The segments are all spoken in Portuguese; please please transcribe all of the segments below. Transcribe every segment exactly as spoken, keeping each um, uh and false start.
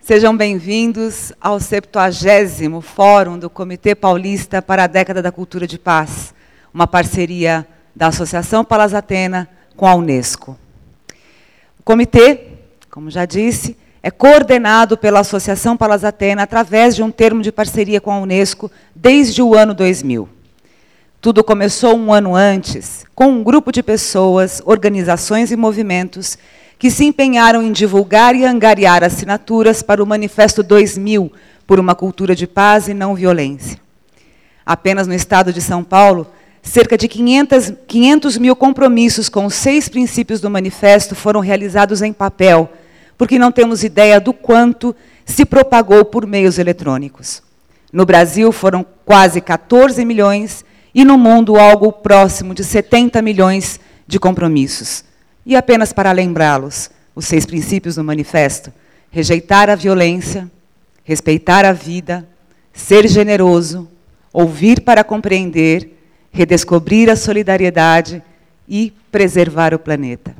Sejam bem-vindos ao septuagésimo Fórum do Comitê Paulista para a Década da Cultura de Paz, uma parceria da Associação Palas Atena com a Unesco. O comitê, como já disse, é coordenado pela Associação Palas Atena através de um termo de parceria com a Unesco desde o ano dois mil. Tudo começou um ano antes, com um grupo de pessoas, organizações e movimentos que se empenharam em divulgar e angariar assinaturas para o Manifesto dois mil por uma cultura de paz e não violência. Apenas no estado de São Paulo, cerca de quinhentos mil compromissos com os seis princípios do manifesto foram realizados em papel, porque não temos ideia do quanto se propagou por meios eletrônicos. No Brasil, foram quase quatorze milhões, e no mundo, algo próximo de setenta milhões de compromissos. E apenas para lembrá-los, os seis princípios do manifesto: rejeitar a violência, respeitar a vida, ser generoso, ouvir para compreender, redescobrir a solidariedade e preservar o planeta.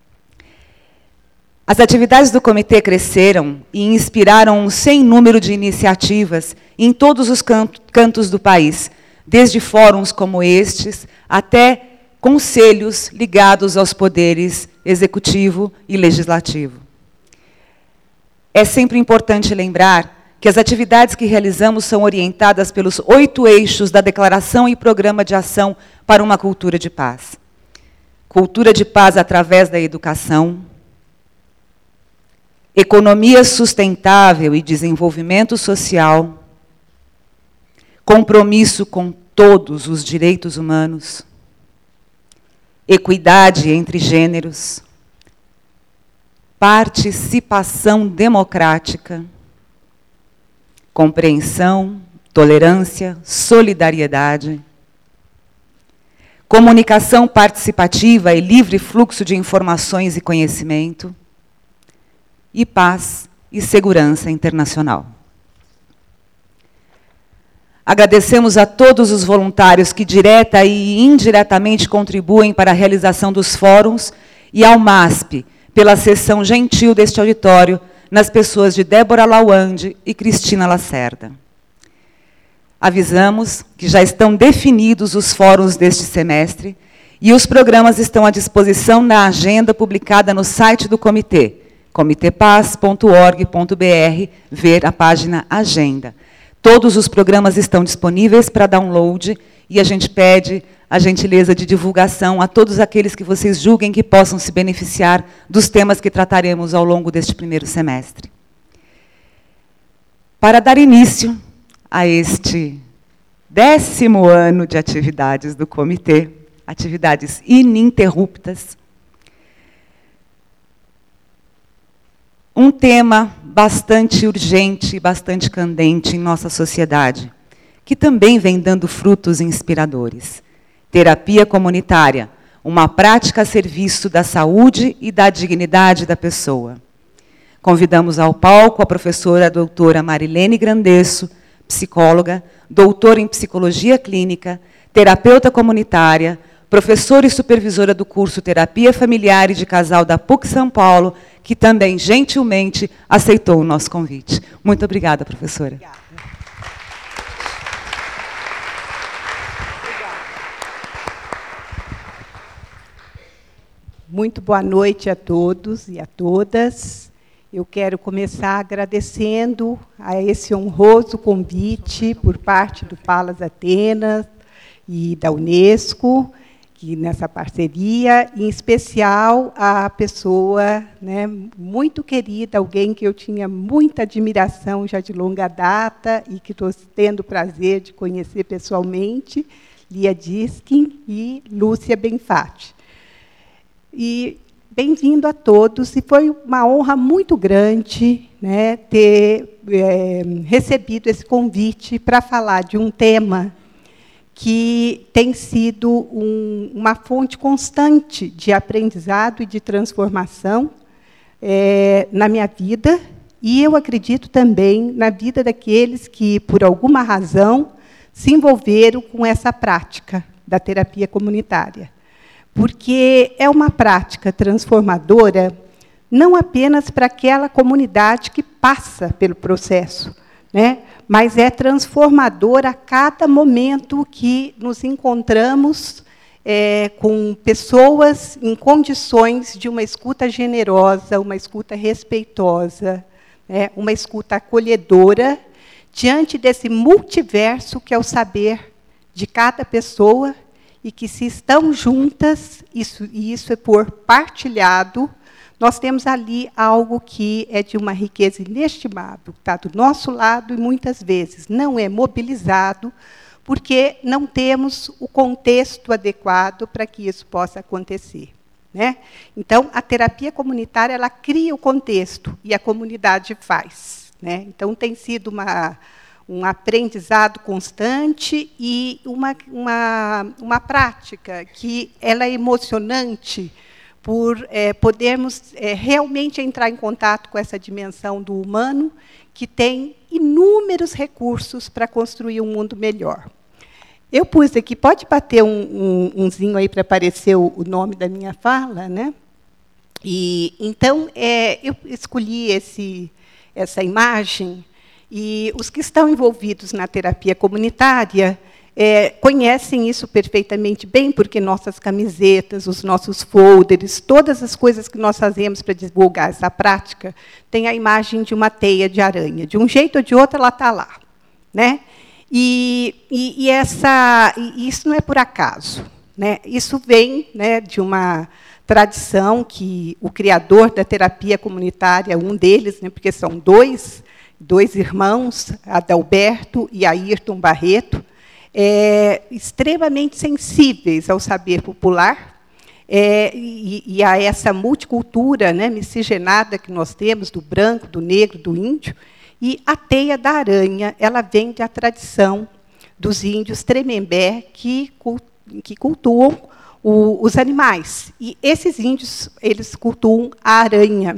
As atividades do comitê cresceram e inspiraram um sem número de iniciativas em todos os cantos do país, desde fóruns como estes até conselhos ligados aos poderes executivo e legislativo. É sempre importante lembrar que as atividades que realizamos são orientadas pelos oito eixos da Declaração e Programa de Ação para uma Cultura de Paz. Cultura de paz através da educação, economia sustentável e desenvolvimento social, compromisso com todos os direitos humanos, equidade entre gêneros, participação democrática, compreensão, tolerância, solidariedade, comunicação participativa e livre fluxo de informações e conhecimento, e paz e segurança internacional. Agradecemos a todos os voluntários que direta e indiretamente contribuem para a realização dos fóruns e ao MASP, pela cessão gentil deste auditório, nas pessoas de Débora Lawande e Cristina Lacerda. Avisamos que já estão definidos os fóruns deste semestre e os programas estão à disposição na agenda publicada no site do comitê, comitê paz ponto org ponto br, ver a página Agenda. Todos os programas estão disponíveis para download e a gente pede a gentileza de divulgação a todos aqueles que vocês julguem que possam se beneficiar dos temas que trataremos ao longo deste primeiro semestre. Para dar início a este décimo ano de atividades do comitê, atividades ininterruptas, um tema bastante urgente e bastante candente em nossa sociedade, que também vem dando frutos inspiradores. Terapia comunitária, uma prática a serviço da saúde e da dignidade da pessoa. Convidamos ao palco a professora doutora Marilene Grandesso, psicóloga, doutora em psicologia clínica, terapeuta comunitária, professora e supervisora do curso Terapia Familiar e de Casal da P U C São Paulo, que também gentilmente aceitou o nosso convite. Muito obrigada, professora. Obrigada. Muito boa noite a todos e a todas. Eu quero começar agradecendo a esse honroso convite por parte do Palas Atena e da Unesco, que nessa parceria, em especial a pessoa, né, muito querida, alguém que eu tinha muita admiração já de longa data e que estou tendo o prazer de conhecer pessoalmente, Lia Diskin e Lúcia Benfatti. E bem-vindo a todos, e foi uma honra muito grande, né, ter é, recebido esse convite para falar de um tema que tem sido um, uma fonte constante de aprendizado e de transformação é, na minha vida, e eu acredito também na vida daqueles que, por alguma razão, se envolveram com essa prática da terapia comunitária. Porque é uma prática transformadora não apenas para aquela comunidade que passa pelo processo, né? Mas é transformador a cada momento que nos encontramos é, com pessoas em condições de uma escuta generosa, uma escuta respeitosa, né? Uma escuta acolhedora, diante desse multiverso que é o saber de cada pessoa, e que, se estão juntas, isso, e isso é por partilhado, nós temos ali algo que é de uma riqueza inestimável, que está do nosso lado e, muitas vezes, não é mobilizado, porque não temos o contexto adequado para que isso possa acontecer, né? Então, a terapia comunitária, ela cria o contexto, e a comunidade faz, né? Então, tem sido uma... um aprendizado constante e uma, uma, uma prática que ela é emocionante por é, podermos é, realmente entrar em contato com essa dimensão do humano, que tem inúmeros recursos para construir um mundo melhor. Eu pus aqui, pode bater um, um, umzinho aí para aparecer o, o nome da minha fala, né? E, então, é, eu escolhi esse, essa imagem. E os que estão envolvidos na terapia comunitária é, conhecem isso perfeitamente bem, porque nossas camisetas, os nossos folders, todas as coisas que nós fazemos para divulgar essa prática, tem a imagem de uma teia de aranha. De um jeito ou de outro, ela está lá, né? E, e, e, essa, e isso não é por acaso, né? Isso vem, né, de uma tradição que o criador da terapia comunitária, um deles, né, porque são dois, dois irmãos, Adalberto e Ayrton Barreto, é, extremamente sensíveis ao saber popular, é, e, e a essa multicultura, né, miscigenada que nós temos, do branco, do negro, do índio. E a teia da aranha, ela vem da tradição dos índios Tremembé, que, que cultuam o, os animais. E esses índios, eles cultuam a aranha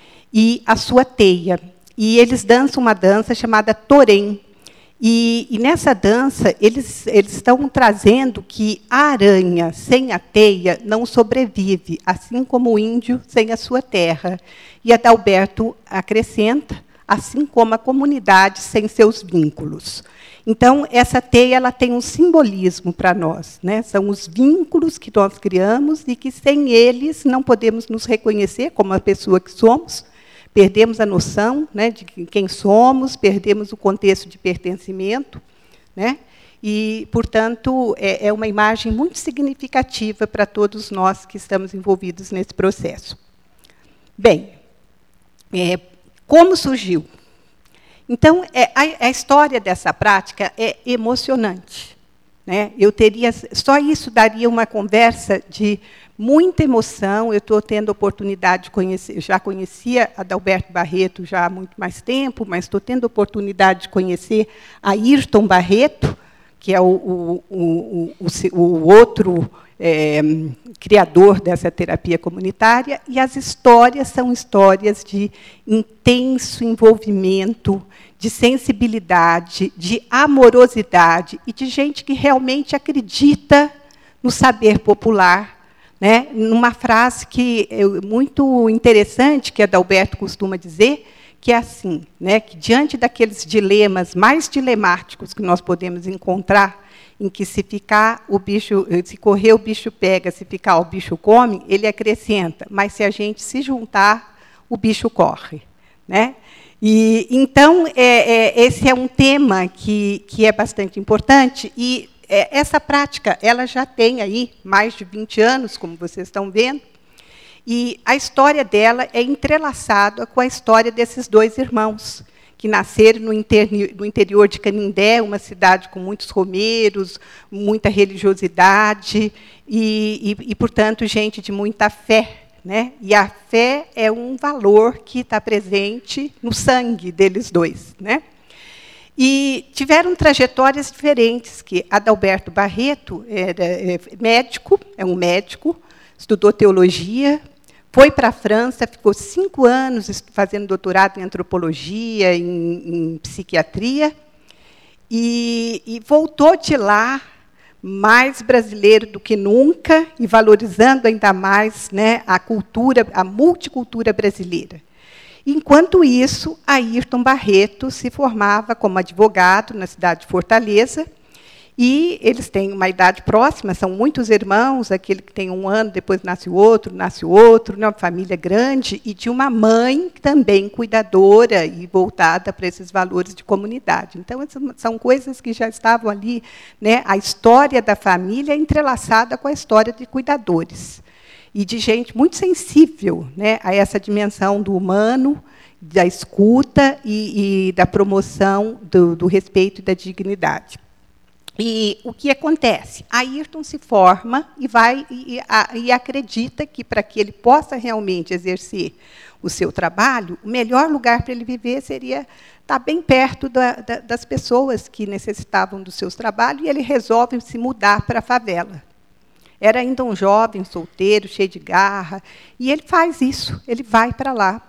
e a sua teia. E eles dançam uma dança chamada torém. E, e, nessa dança, eles, eles estão trazendo que a aranha sem a teia não sobrevive, assim como o índio sem a sua terra. E Adalberto acrescenta, assim como a comunidade sem seus vínculos. Então, essa teia, ela tem um simbolismo para nós, né? São os vínculos que nós criamos e que, sem eles, não podemos nos reconhecer como a pessoa que somos. Perdemos a noção, né, de quem somos, perdemos o contexto de pertencimento, né? E, portanto, é, é uma imagem muito significativa para todos nós que estamos envolvidos nesse processo. Bem, é, como surgiu? Então, é, a, a história dessa prática é emocionante, né? Eu teria, só isso daria uma conversa de muita emoção. Eu estou tendo a oportunidade de conhecer, já conhecia Adalberto Barreto já há muito mais tempo, mas estou tendo a oportunidade de conhecer Ayrton Barreto, que é o, o, o, o, o outro é, criador dessa terapia comunitária, e as histórias são histórias de intenso envolvimento, de sensibilidade, de amorosidade, e de gente que realmente acredita no saber popular, né? Numa frase que é muito interessante, que Adalberto costuma dizer, que é assim, né, que, diante daqueles dilemas mais dilemáticos que nós podemos encontrar, em que, se ficar o bicho, se correr o bicho pega, se ficar o bicho come, ele acrescenta, mas se a gente se juntar, o bicho corre, né? E, então, é, é, esse é um tema que, que é bastante importante, e é, essa prática, ela já tem aí mais de vinte anos, como vocês estão vendo, e a história dela é entrelaçada com a história desses dois irmãos, que nasceram no, interni, no interior de Canindé, uma cidade com muitos romeiros, muita religiosidade, e, e, e, portanto, gente de muita fé, né? E a fé é um valor que está presente no sangue deles dois, né? E tiveram trajetórias diferentes, que Adalberto Barreto era médico, é um médico, estudou teologia, foi para a França, ficou cinco anos fazendo doutorado em antropologia, em, em psiquiatria, e, e voltou de lá mais brasileiro do que nunca, e valorizando ainda mais, né, a cultura, a multicultura brasileira. Enquanto isso, Ayrton Barreto se formava como advogado na cidade de Fortaleza, e eles têm uma idade próxima, são muitos irmãos, aquele que tem um ano, depois nasce o outro, nasce o outro, né, uma família grande, e de uma mãe também cuidadora e voltada para esses valores de comunidade. Então, são coisas que já estavam ali, né, a história da família entrelaçada com a história de cuidadores. E de gente muito sensível, né, a essa dimensão do humano, da escuta e, e da promoção do, do respeito e da dignidade. E o que acontece? Ayrton se forma e, vai, e, a, e acredita que, para que ele possa realmente exercer o seu trabalho, o melhor lugar para ele viver seria estar bem perto da, da, das pessoas que necessitavam dos seus trabalhos, e ele resolve se mudar para a favela. Era ainda um jovem, solteiro, cheio de garra, e ele faz isso, ele vai para lá.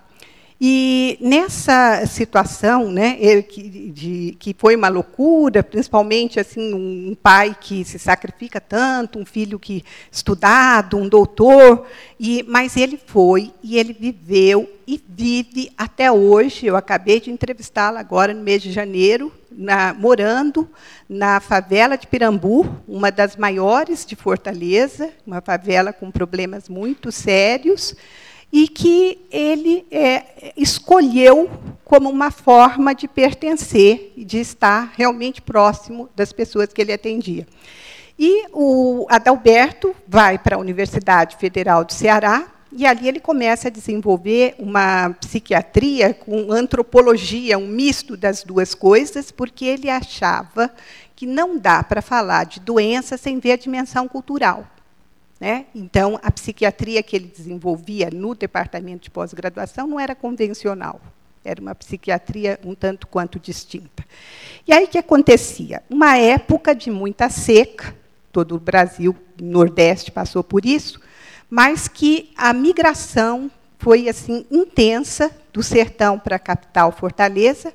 E, nessa situação, né, ele, que, de, que foi uma loucura, principalmente assim, um pai que se sacrifica tanto, um filho que estudado, um doutor, e, mas ele foi, e ele viveu, e vive até hoje. Eu acabei de entrevistá-lo agora, no mês de janeiro, na, morando na favela de Pirambu, uma das maiores de Fortaleza, uma favela com problemas muito sérios, e que ele é, escolheu como uma forma de pertencer, de estar realmente próximo das pessoas que ele atendia. E o Adalberto vai para a Universidade Federal do Ceará, e ali ele começa a desenvolver uma psiquiatria com antropologia, um misto das duas coisas, porque ele achava que não dá para falar de doença sem ver a dimensão cultural. Né? Então, a psiquiatria que ele desenvolvia no departamento de pós-graduação não era convencional, era uma psiquiatria um tanto quanto distinta. E aí, o que acontecia? Uma época de muita seca, todo o Brasil, o Nordeste passou por isso, mas que a migração foi assim intensa do sertão para a capital, Fortaleza,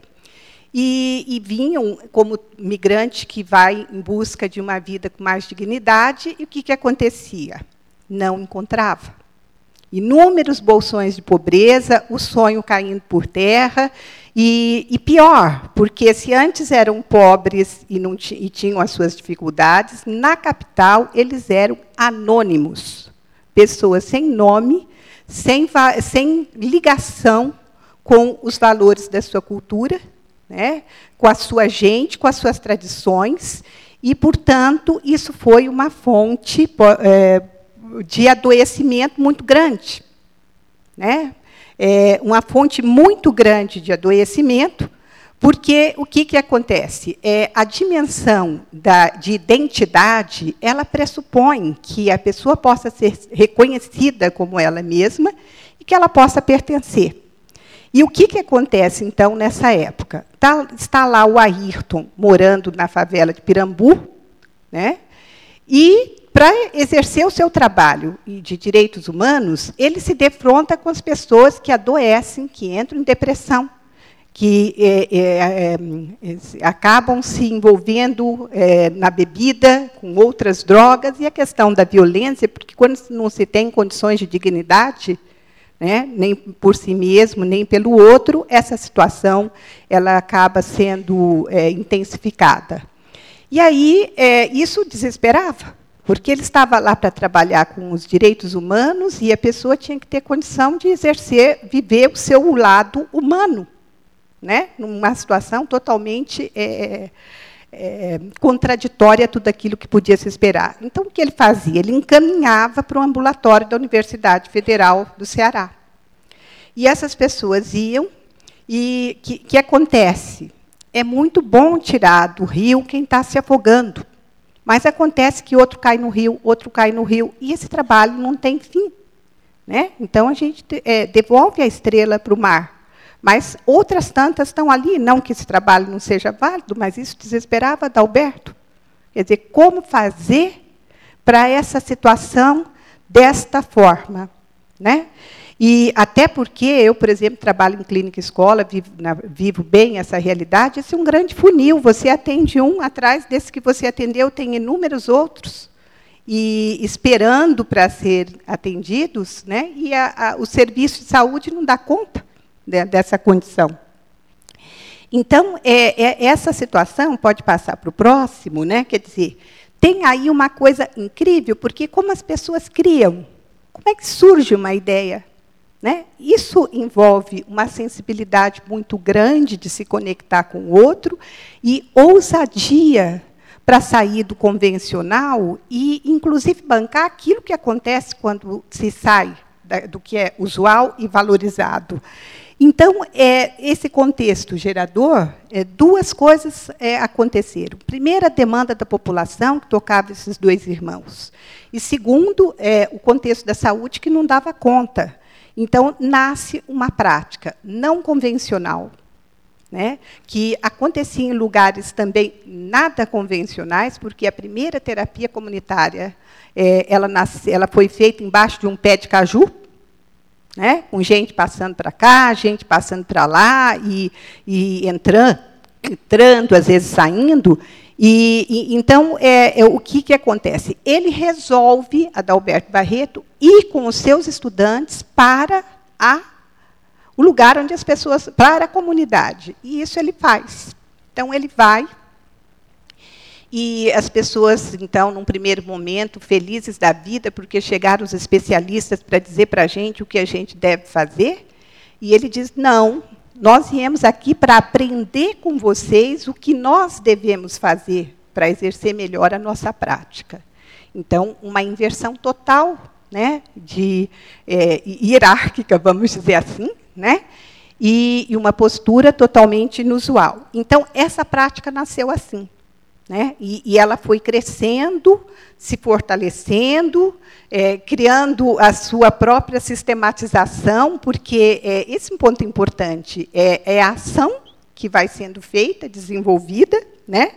E, e vinham como migrante que vai em busca de uma vida com mais dignidade, e o que, que acontecia? Não encontrava. Inúmeros bolsões de pobreza, o sonho caindo por terra, e, e pior, porque se antes eram pobres e, não e tinham as suas dificuldades, na capital eles eram anônimos, pessoas sem nome, sem, sem ligação com os valores da sua cultura, né, com a sua gente, com as suas tradições, e, portanto, isso foi uma fonte é, de adoecimento muito grande. Né? É uma fonte muito grande de adoecimento, porque o que, que acontece? É, a dimensão da, de identidade, ela pressupõe que a pessoa possa ser reconhecida como ela mesma e que ela possa pertencer. E o que, que acontece, então, nessa época? Tá, está lá o Ayrton, morando na favela de Pirambu, né? E, para exercer o seu trabalho de direitos humanos, ele se defronta com as pessoas que adoecem, que entram em depressão, que é, é, é, acabam se envolvendo é, na bebida, com outras drogas, e a questão da violência, porque, quando não se tem condições de dignidade, né, nem por si mesmo, nem pelo outro, essa situação ela acaba sendo é, intensificada. E aí, é, isso desesperava, porque ele estava lá para trabalhar com os direitos humanos, e a pessoa tinha que ter condição de exercer, viver o seu lado humano, né, numa situação totalmente é, é, contraditória a tudo aquilo que podia se esperar. Então, o que ele fazia? Ele encaminhava para o ambulatório da Universidade Federal do Ceará. E essas pessoas iam, e o que, que acontece? É muito bom tirar do rio quem está se afogando, mas acontece que outro cai no rio, outro cai no rio, e esse trabalho não tem fim. Né? Então, a gente é, devolve a estrela para o mar. Mas outras tantas estão ali, não que esse trabalho não seja válido, mas isso desesperava Adalberto. Quer dizer, como fazer para essa situação desta forma? Né? E até porque eu, por exemplo, trabalho em clínica escola, vivo, na, vivo bem essa realidade, esse é um grande funil. Você atende um, atrás desse que você atendeu, tem inúmeros outros, e esperando para ser atendidos, né? E a, a, o serviço de saúde não dá conta. dessa condição. Então, é, é, essa situação pode passar para o próximo, né? Quer dizer, tem aí uma coisa incrível, porque como as pessoas criam, como é que surge uma ideia? Né? Isso envolve uma sensibilidade muito grande de se conectar com o outro e ousadia para sair do convencional e, inclusive, bancar aquilo que acontece quando se sai do que é usual e valorizado. Então, é, esse contexto gerador, é, duas coisas é, aconteceram. Primeiro, a demanda da população, que tocava esses dois irmãos. E, segundo, é, o contexto da saúde, que não dava conta. Então, nasce uma prática não convencional, né, que acontecia em lugares também nada convencionais, porque a primeira terapia comunitária é, ela, nasce, ela foi feita embaixo de um pé de caju, né, com gente passando para cá, gente passando para lá, e, e entrando, entrando, às vezes saindo. E, e, então, é, é, o que, que acontece? Ele resolve, Adalberto Barreto, ir com os seus estudantes para a, o lugar onde as pessoas... para a comunidade. E isso ele faz. Então, ele vai, e as pessoas, então, num primeiro momento, felizes da vida, porque chegaram os especialistas para dizer para a gente o que a gente deve fazer, e ele diz, não, nós viemos aqui para aprender com vocês o que nós devemos fazer para exercer melhor a nossa prática. Então, uma inversão total, né, de, é, hierárquica, vamos dizer assim, né, e, e uma postura totalmente inusual. Então, essa prática nasceu assim. Né? E, e ela foi crescendo, se fortalecendo, é, criando a sua própria sistematização, porque é, esse é um ponto importante, é, é a ação que vai sendo feita, desenvolvida, né?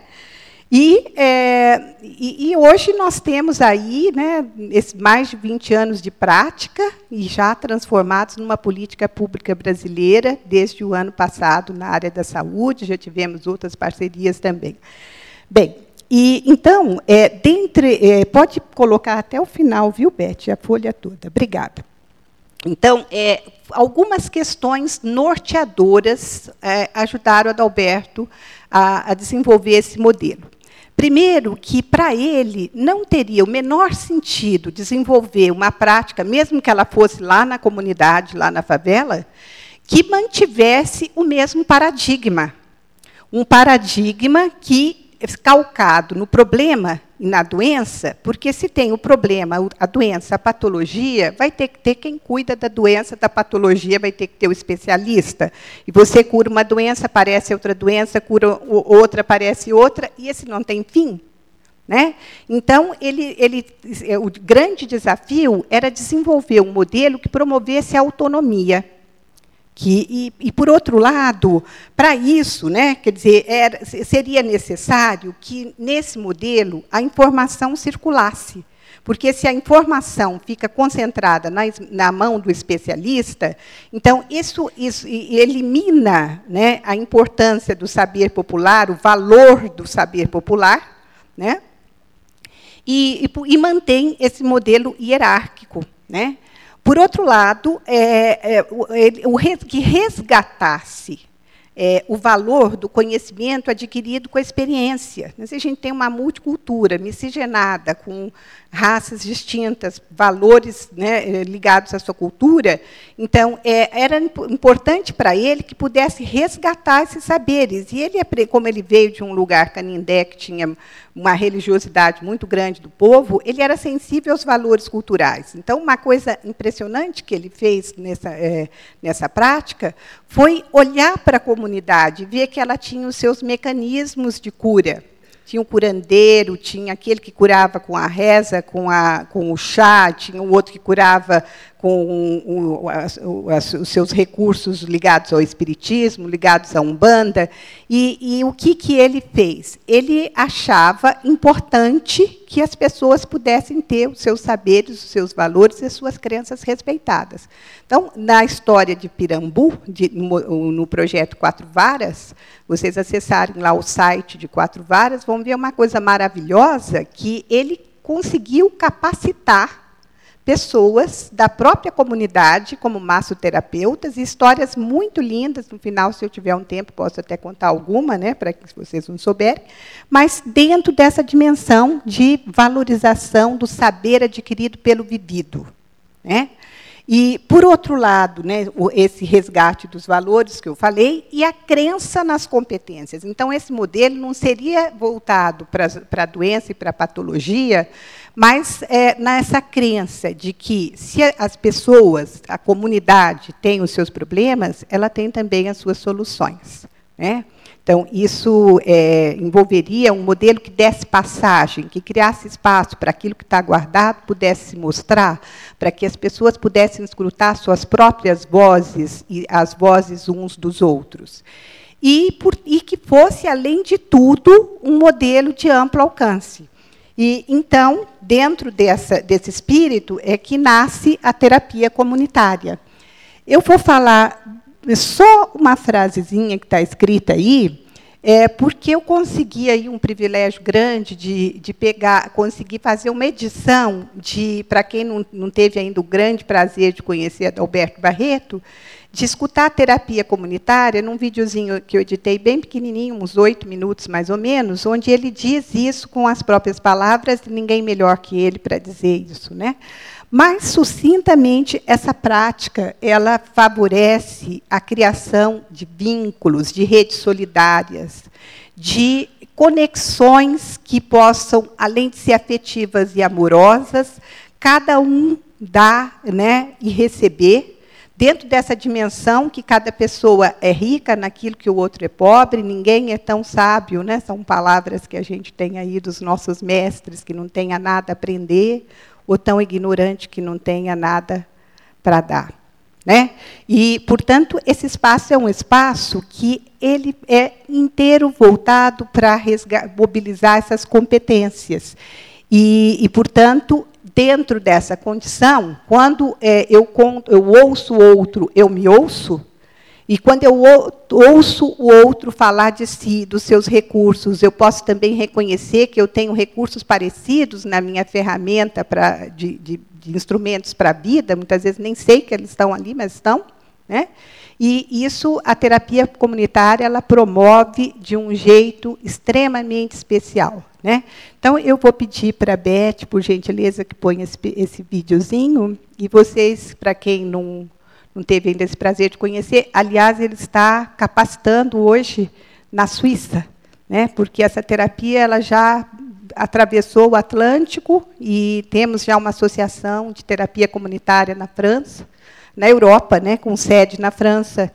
E, é, e, e hoje nós temos aí, né, esses mais de vinte anos de prática, e já transformados numa política pública brasileira, desde o ano passado, na área da saúde, já tivemos outras parcerias também. Bem, e, então, é, dentre, é, pode colocar até o final, viu, Beth, a folha toda. Obrigada. Então, é, algumas questões norteadoras é, ajudaram Adalberto a, a desenvolver esse modelo. Primeiro, que, para ele, não teria o menor sentido desenvolver uma prática, mesmo que ela fosse lá na comunidade, lá na favela, que mantivesse o mesmo paradigma. Um paradigma que calcado no problema e na doença, porque se tem o problema, a doença, a patologia, vai ter que ter quem cuida da doença, da patologia, vai ter que ter o especialista. E você cura uma doença, aparece outra doença, cura outra, aparece outra, e esse não tem fim. Né? Então, ele, ele, o grande desafio era desenvolver um modelo que promovesse a autonomia. Que, e, e, por outro lado, para isso, né, quer dizer, era, seria necessário que, nesse modelo, a informação circulasse. Porque, se a informação fica concentrada na, na mão do especialista, então, isso, isso elimina, né, a importância do saber popular, o valor do saber popular, né, e, e, e mantém esse modelo hierárquico. Né? Por outro lado, é, é, o, o, que resgatasse é, o valor do conhecimento adquirido com a experiência. Mas a gente tem uma multicultura miscigenada, com raças distintas, valores, né, ligados à sua cultura. Então, é, era importante para ele que pudesse resgatar esses saberes. E ele, como ele veio de um lugar, Canindé, que tinha uma religiosidade muito grande do povo, ele era sensível aos valores culturais. Então, uma coisa impressionante que ele fez nessa, é, nessa prática foi olhar para a comunidade, ver que ela tinha os seus mecanismos de cura. Tinha o curandeiro, tinha aquele que curava com a reza, com, a, com o chá, tinha o outro que curava com o, o, as, os seus recursos ligados ao espiritismo, ligados à Umbanda. E, e o que, que ele fez? Ele achava importante que as pessoas pudessem ter os seus saberes, os seus valores e as suas crenças respeitadas. Então, na história de Pirambu, de, no, no projeto Quatro Varas, vocês acessarem lá o site de Quatro Varas, vão ver uma coisa maravilhosa, que ele conseguiu capacitar pessoas da própria comunidade, como massoterapeutas, e histórias muito lindas. No final, se eu tiver um tempo, posso até contar alguma, né, para que vocês não souberem, mas dentro dessa dimensão de valorização do saber adquirido pelo vivido, né? E, por outro lado, né, esse resgate dos valores que eu falei e a crença nas competências. Então, esse modelo não seria voltado para, para a doença e para a patologia, mas é, nessa crença de que, se as pessoas, a comunidade, tem os seus problemas, ela tem também as suas soluções, né? Então, isso é, envolveria um modelo que desse passagem, que criasse espaço para aquilo que está guardado pudesse se mostrar, para que as pessoas pudessem escutar suas próprias vozes e as vozes uns dos outros. E, por, e que fosse, além de tudo, um modelo de amplo alcance. E, então, dentro dessa, desse espírito, é que nasce a terapia comunitária. Eu vou falar só uma frasezinha que está escrita aí, é, porque eu consegui aí um privilégio grande de, de pegar, conseguir fazer uma edição de, para quem não, não teve ainda o grande prazer de conhecer Adalberto Barreto, de escutar a terapia comunitária, num videozinho que eu editei bem pequenininho, uns oito minutos mais ou menos, onde ele diz isso com as próprias palavras, e ninguém melhor que ele para dizer isso, né? Mas, sucintamente, essa prática ela favorece a criação de vínculos, de redes solidárias, de conexões que possam, além de ser afetivas e amorosas, cada um dar, né, e receber, dentro dessa dimensão que cada pessoa é rica naquilo que o outro é pobre, ninguém é tão sábio, né? São palavras que a gente tem aí dos nossos mestres, que não tenha nada a aprender, ou tão ignorante que não tenha nada para dar, né? E, portanto, esse espaço é um espaço que ele é inteiro voltado para mobilizar essas competências. E, e, portanto, dentro dessa condição, quando é, eu, eu ouço o outro, eu me ouço, e quando eu ouço o outro falar de si, dos seus recursos, eu posso também reconhecer que eu tenho recursos parecidos na minha ferramenta pra, de, de, de instrumentos para a vida, muitas vezes nem sei que eles estão ali, mas estão, né? E isso, a terapia comunitária, ela promove de um jeito extremamente especial, né? Então, eu vou pedir para a Beth, por gentileza, que ponha esse, esse videozinho, e vocês, para quem não... não teve ainda esse prazer de conhecer, aliás, ele está capacitando hoje na Suíça, né? Porque essa terapia ela já atravessou o Atlântico e temos já uma associação de terapia comunitária na França, na Europa, né? Com sede na França.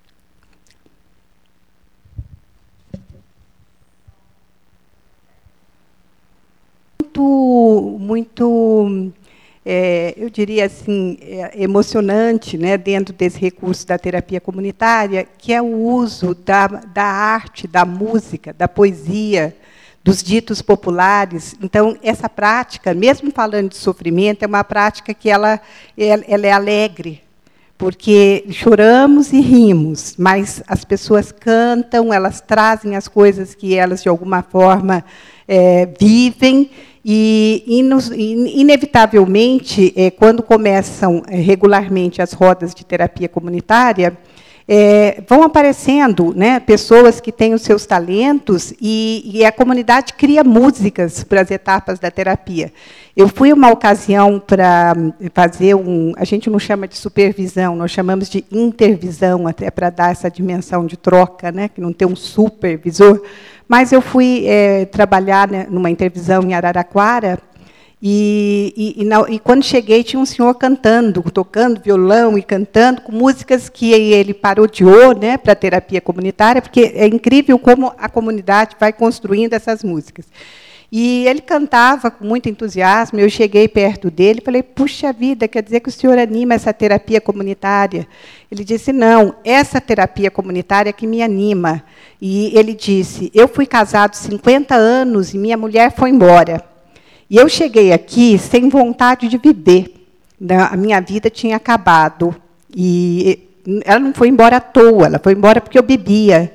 Muito, muito É, eu diria assim, é, emocionante, né, dentro desse recurso da terapia comunitária, que é o uso da, da arte, da música, da poesia, dos ditos populares. Então, essa prática, mesmo falando de sofrimento, é uma prática que ela, ela é alegre, porque choramos e rimos, mas as pessoas cantam, elas trazem as coisas que elas, de alguma forma, é, vivem. E, inevitavelmente, quando começam regularmente as rodas de terapia comunitária, é, vão aparecendo, né, pessoas que têm os seus talentos e, e a comunidade cria músicas para as etapas da terapia. Eu fui uma ocasião para fazer um... A gente não chama de supervisão, nós chamamos de intervisão, até para dar essa dimensão de troca, né, que não tem um supervisor. Mas eu fui é, trabalhar, né, numa intervisão em Araraquara, e, e, e, na, e, quando cheguei, tinha um senhor cantando, tocando violão e cantando, com músicas que ele parodiou, né, para a terapia comunitária, porque é incrível como a comunidade vai construindo essas músicas. E ele cantava com muito entusiasmo, eu cheguei perto dele e falei, puxa vida, quer dizer que o senhor anima essa terapia comunitária? Ele disse, não, essa terapia comunitária que me anima. E ele disse, eu fui casado cinquenta anos e minha mulher foi embora. E eu cheguei aqui sem vontade de viver. A minha vida tinha acabado. E ela não foi embora à toa, ela foi embora porque eu bebia.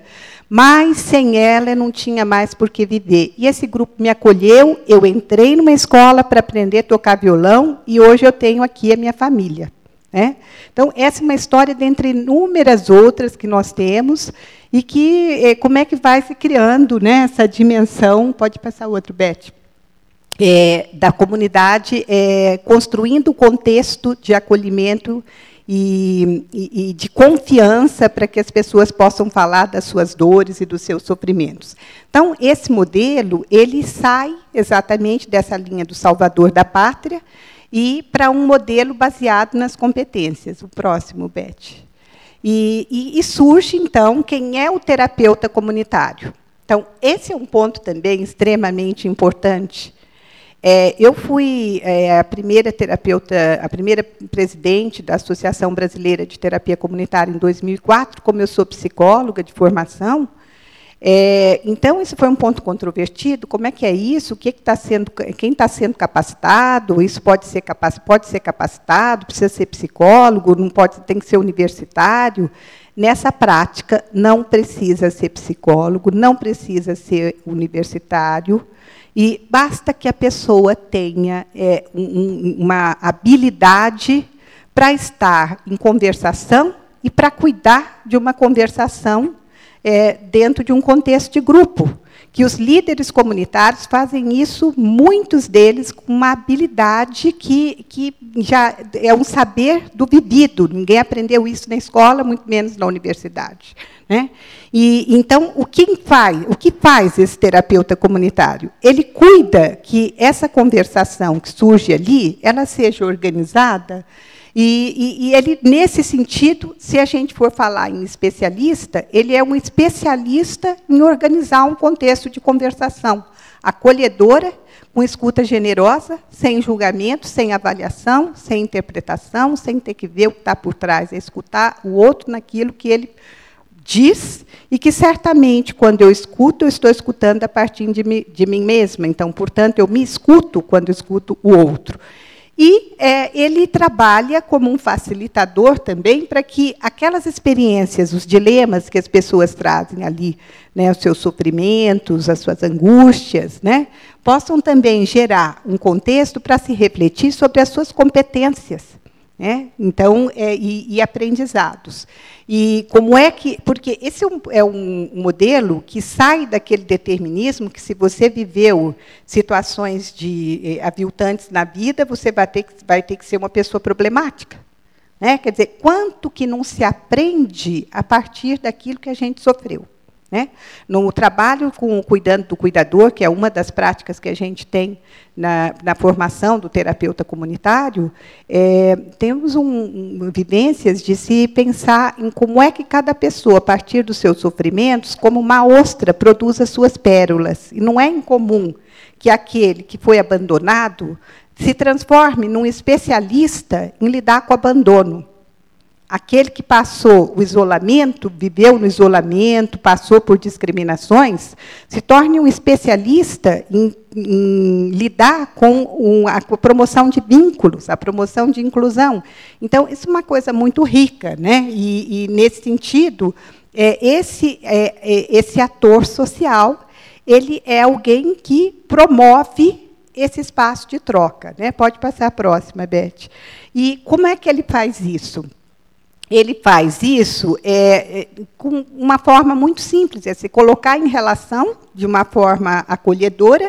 mas sem ela eu não tinha mais por que viver. E esse grupo me acolheu, eu entrei numa escola para aprender a tocar violão, e hoje eu tenho aqui a minha família. Né? Então, essa é uma história dentre inúmeras outras que nós temos, e que como é que vai se criando, né, essa dimensão, pode passar outro, Beth, é, da comunidade, é, construindo o contexto de acolhimento E, e, e de confiança para que as pessoas possam falar das suas dores e dos seus sofrimentos. Então, esse modelo ele sai exatamente dessa linha do salvador da pátria e para um modelo baseado nas competências. O próximo, Beth. E, e, e surge, então, quem é o terapeuta comunitário. Então, esse é um ponto também extremamente importante. É, eu fui é, a primeira terapeuta, a primeira presidente da Associação Brasileira de Terapia Comunitária em dois mil e quatro, como eu sou psicóloga de formação. É, então, isso foi um ponto controvertido. Como é que é isso? O que está sendo, quem está sendo capacitado? Isso pode ser, capac, pode ser capacitado, precisa ser psicólogo, não pode, tem que ser universitário. Nessa prática, não precisa ser psicólogo, não precisa ser universitário. E basta que a pessoa tenha é, um, uma habilidade para estar em conversação e para cuidar de uma conversação é, dentro de um contexto de grupo. Que os líderes comunitários fazem isso, muitos deles, com uma habilidade que, que já é um saber do vivido. Ninguém aprendeu isso na escola, muito menos na universidade. Né? E, então, o que faz, o que faz esse terapeuta comunitário? Ele cuida que essa conversação que surge ali, ela seja organizada, e, e, e ele, nesse sentido, se a gente for falar em especialista, ele é um especialista em organizar um contexto de conversação acolhedora, com escuta generosa, sem julgamento, sem avaliação, sem interpretação, sem ter que ver o que está por trás, é escutar o outro naquilo que ele diz, e que, certamente, quando eu escuto, eu estou escutando a partir de, mi, de mim mesma. Então, portanto, eu me escuto quando escuto o outro. E é, ele trabalha como um facilitador também para que aquelas experiências, os dilemas que as pessoas trazem ali, né, os seus sofrimentos, as suas angústias, né, possam também gerar um contexto para se refletir sobre as suas competências. Né? Então, é, e, e aprendizados. E como é que... Porque esse é um, é um modelo que sai daquele determinismo que, se você viveu situações de eh, aviltantes na vida, você vai ter, que, vai ter que ser uma pessoa problemática. Né? Quer dizer, quanto que não se aprende a partir daquilo que a gente sofreu. Né? No trabalho com cuidando do cuidador, que é uma das práticas que a gente tem na, na formação do terapeuta comunitário, é, temos um, um, vivências de se pensar em como é que cada pessoa, a partir dos seus sofrimentos, como uma ostra, produz as suas pérolas. E não é incomum que aquele que foi abandonado se transforme num especialista em lidar com o abandono. Aquele que passou o isolamento, viveu no isolamento, passou por discriminações, se torne um especialista em, em lidar com um, a promoção de vínculos, a promoção de inclusão. Então, isso é uma coisa muito rica. Né? E, e nesse sentido, é, esse, é, é, esse ator social, ele é alguém que promove esse espaço de troca. Né? Pode passar a próxima, Beth. E como é que ele faz isso? Ele faz isso é, é, com uma forma muito simples, é se colocar em relação de uma forma acolhedora,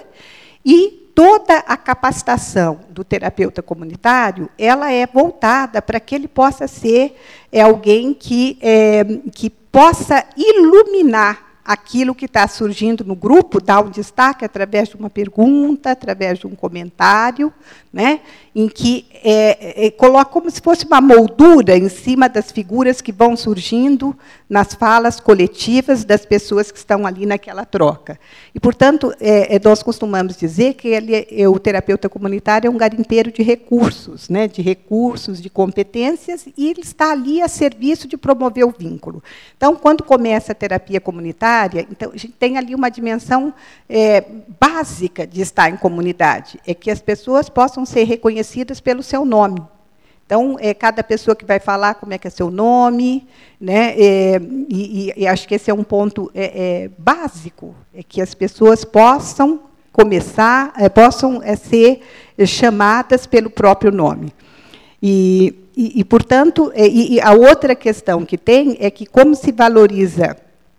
e toda a capacitação do terapeuta comunitário ela é voltada para que ele possa ser é, alguém que, é, que possa iluminar aquilo que está surgindo no grupo, dar um destaque através de uma pergunta, através de um comentário, né, em que é, é, coloca como se fosse uma moldura em cima das figuras que vão surgindo nas falas coletivas das pessoas que estão ali naquela troca. E, portanto, é, nós costumamos dizer que ele, é, o terapeuta comunitário é um garimpeiro de recursos, né, de recursos, de competências, e ele está ali a serviço de promover o vínculo. Então, quando começa a terapia comunitária, então, a gente tem ali uma dimensão é, básica de estar em comunidade, é que as pessoas possam ser reconhecidas pelo seu nome. Então, é cada pessoa que vai falar como é que é seu nome, né? É, e, e acho que esse é um ponto é, é, básico, é que as pessoas possam começar, é, possam é, ser chamadas pelo próprio nome. E, e, e portanto, é, e a outra questão que tem é que, como se valoriza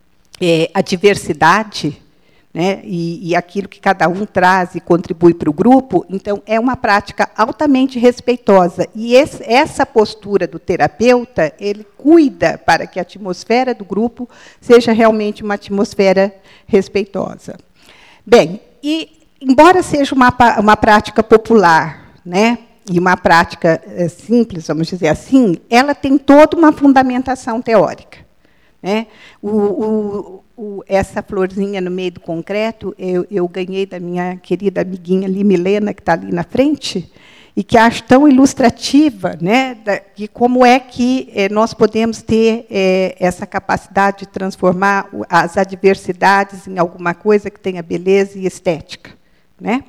é, a diversidade, né, e, e aquilo que cada um traz e contribui para o grupo, então, é uma prática altamente respeitosa. E esse, essa postura do terapeuta, ele cuida para que a atmosfera do grupo seja realmente uma atmosfera respeitosa. Bem, e, embora seja uma, uma prática popular, né, e uma prática é, simples, vamos dizer assim, ela tem toda uma fundamentação teórica. Né? O, o, o, essa florzinha no meio do concreto, eu, eu ganhei da minha querida amiguinha ali, Milena, que está ali na frente, e que acho tão ilustrativa, né, da, de como é que eh, nós podemos ter eh, essa capacidade de transformar as adversidades em alguma coisa que tenha beleza e estética. Né?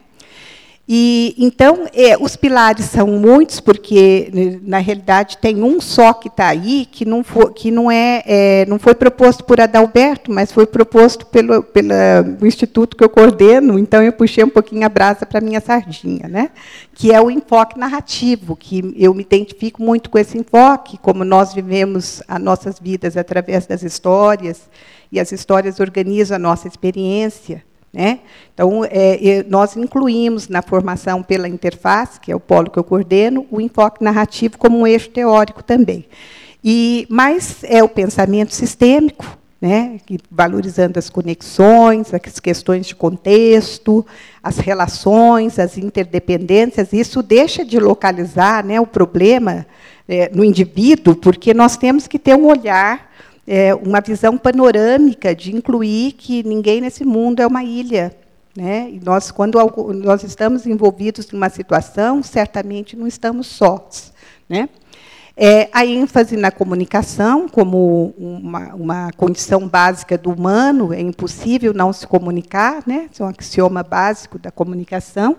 E, então, é, os pilares são muitos, porque, na realidade, tem um só que está aí, que, não foi, que não, é, é, não foi proposto por Adalberto, mas foi proposto pelo, pelo instituto que eu coordeno, então eu puxei um pouquinho a brasa para a minha sardinha, né? Que é o enfoque narrativo, que eu me identifico muito com esse enfoque, como nós vivemos as nossas vidas através das histórias, e as histórias organizam a nossa experiência. Né? Então, é, nós incluímos na formação pela interface, que é o polo que eu coordeno, o enfoque narrativo como um eixo teórico também. E, mas é o pensamento sistêmico, né? Que, valorizando as conexões, as questões de contexto, as relações, as interdependências. Isso deixa de localizar, né, o problema é, no indivíduo, porque nós temos que ter um olhar, É, uma visão panorâmica de incluir que ninguém nesse mundo é uma ilha. Né? E nós, quando nós estamos envolvidos numa situação, certamente não estamos sós. Né? É, a ênfase na comunicação, como uma, uma condição básica do humano, é impossível não se comunicar, né? Isso é um axioma básico da comunicação.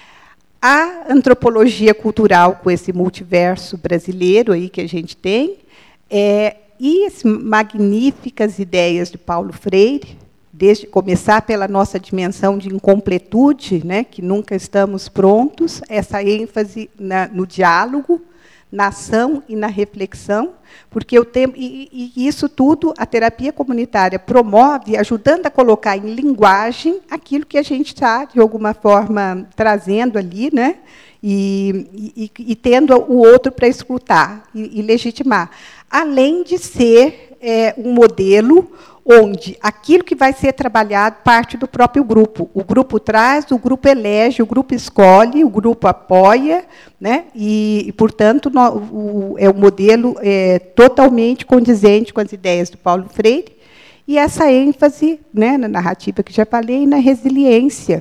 A antropologia cultural, com esse multiverso brasileiro aí que a gente tem, é, e as magníficas ideias de Paulo Freire, desde começar pela nossa dimensão de incompletude, né, que nunca estamos prontos, essa ênfase na, no diálogo, na ação e na reflexão, porque o tempo, e, e isso tudo a terapia comunitária promove, ajudando a colocar em linguagem aquilo que a gente está, de alguma forma, trazendo ali, né, e, e, e tendo o outro para escutar e, e legitimar. Além de ser é, um modelo onde aquilo que vai ser trabalhado parte do próprio grupo. O grupo traz, o grupo elege, o grupo escolhe, o grupo apoia, né? e, e, portanto, no, o, é um modelo é, totalmente condizente com as ideias do Paulo Freire, e essa ênfase, né, na narrativa que já falei, na resiliência,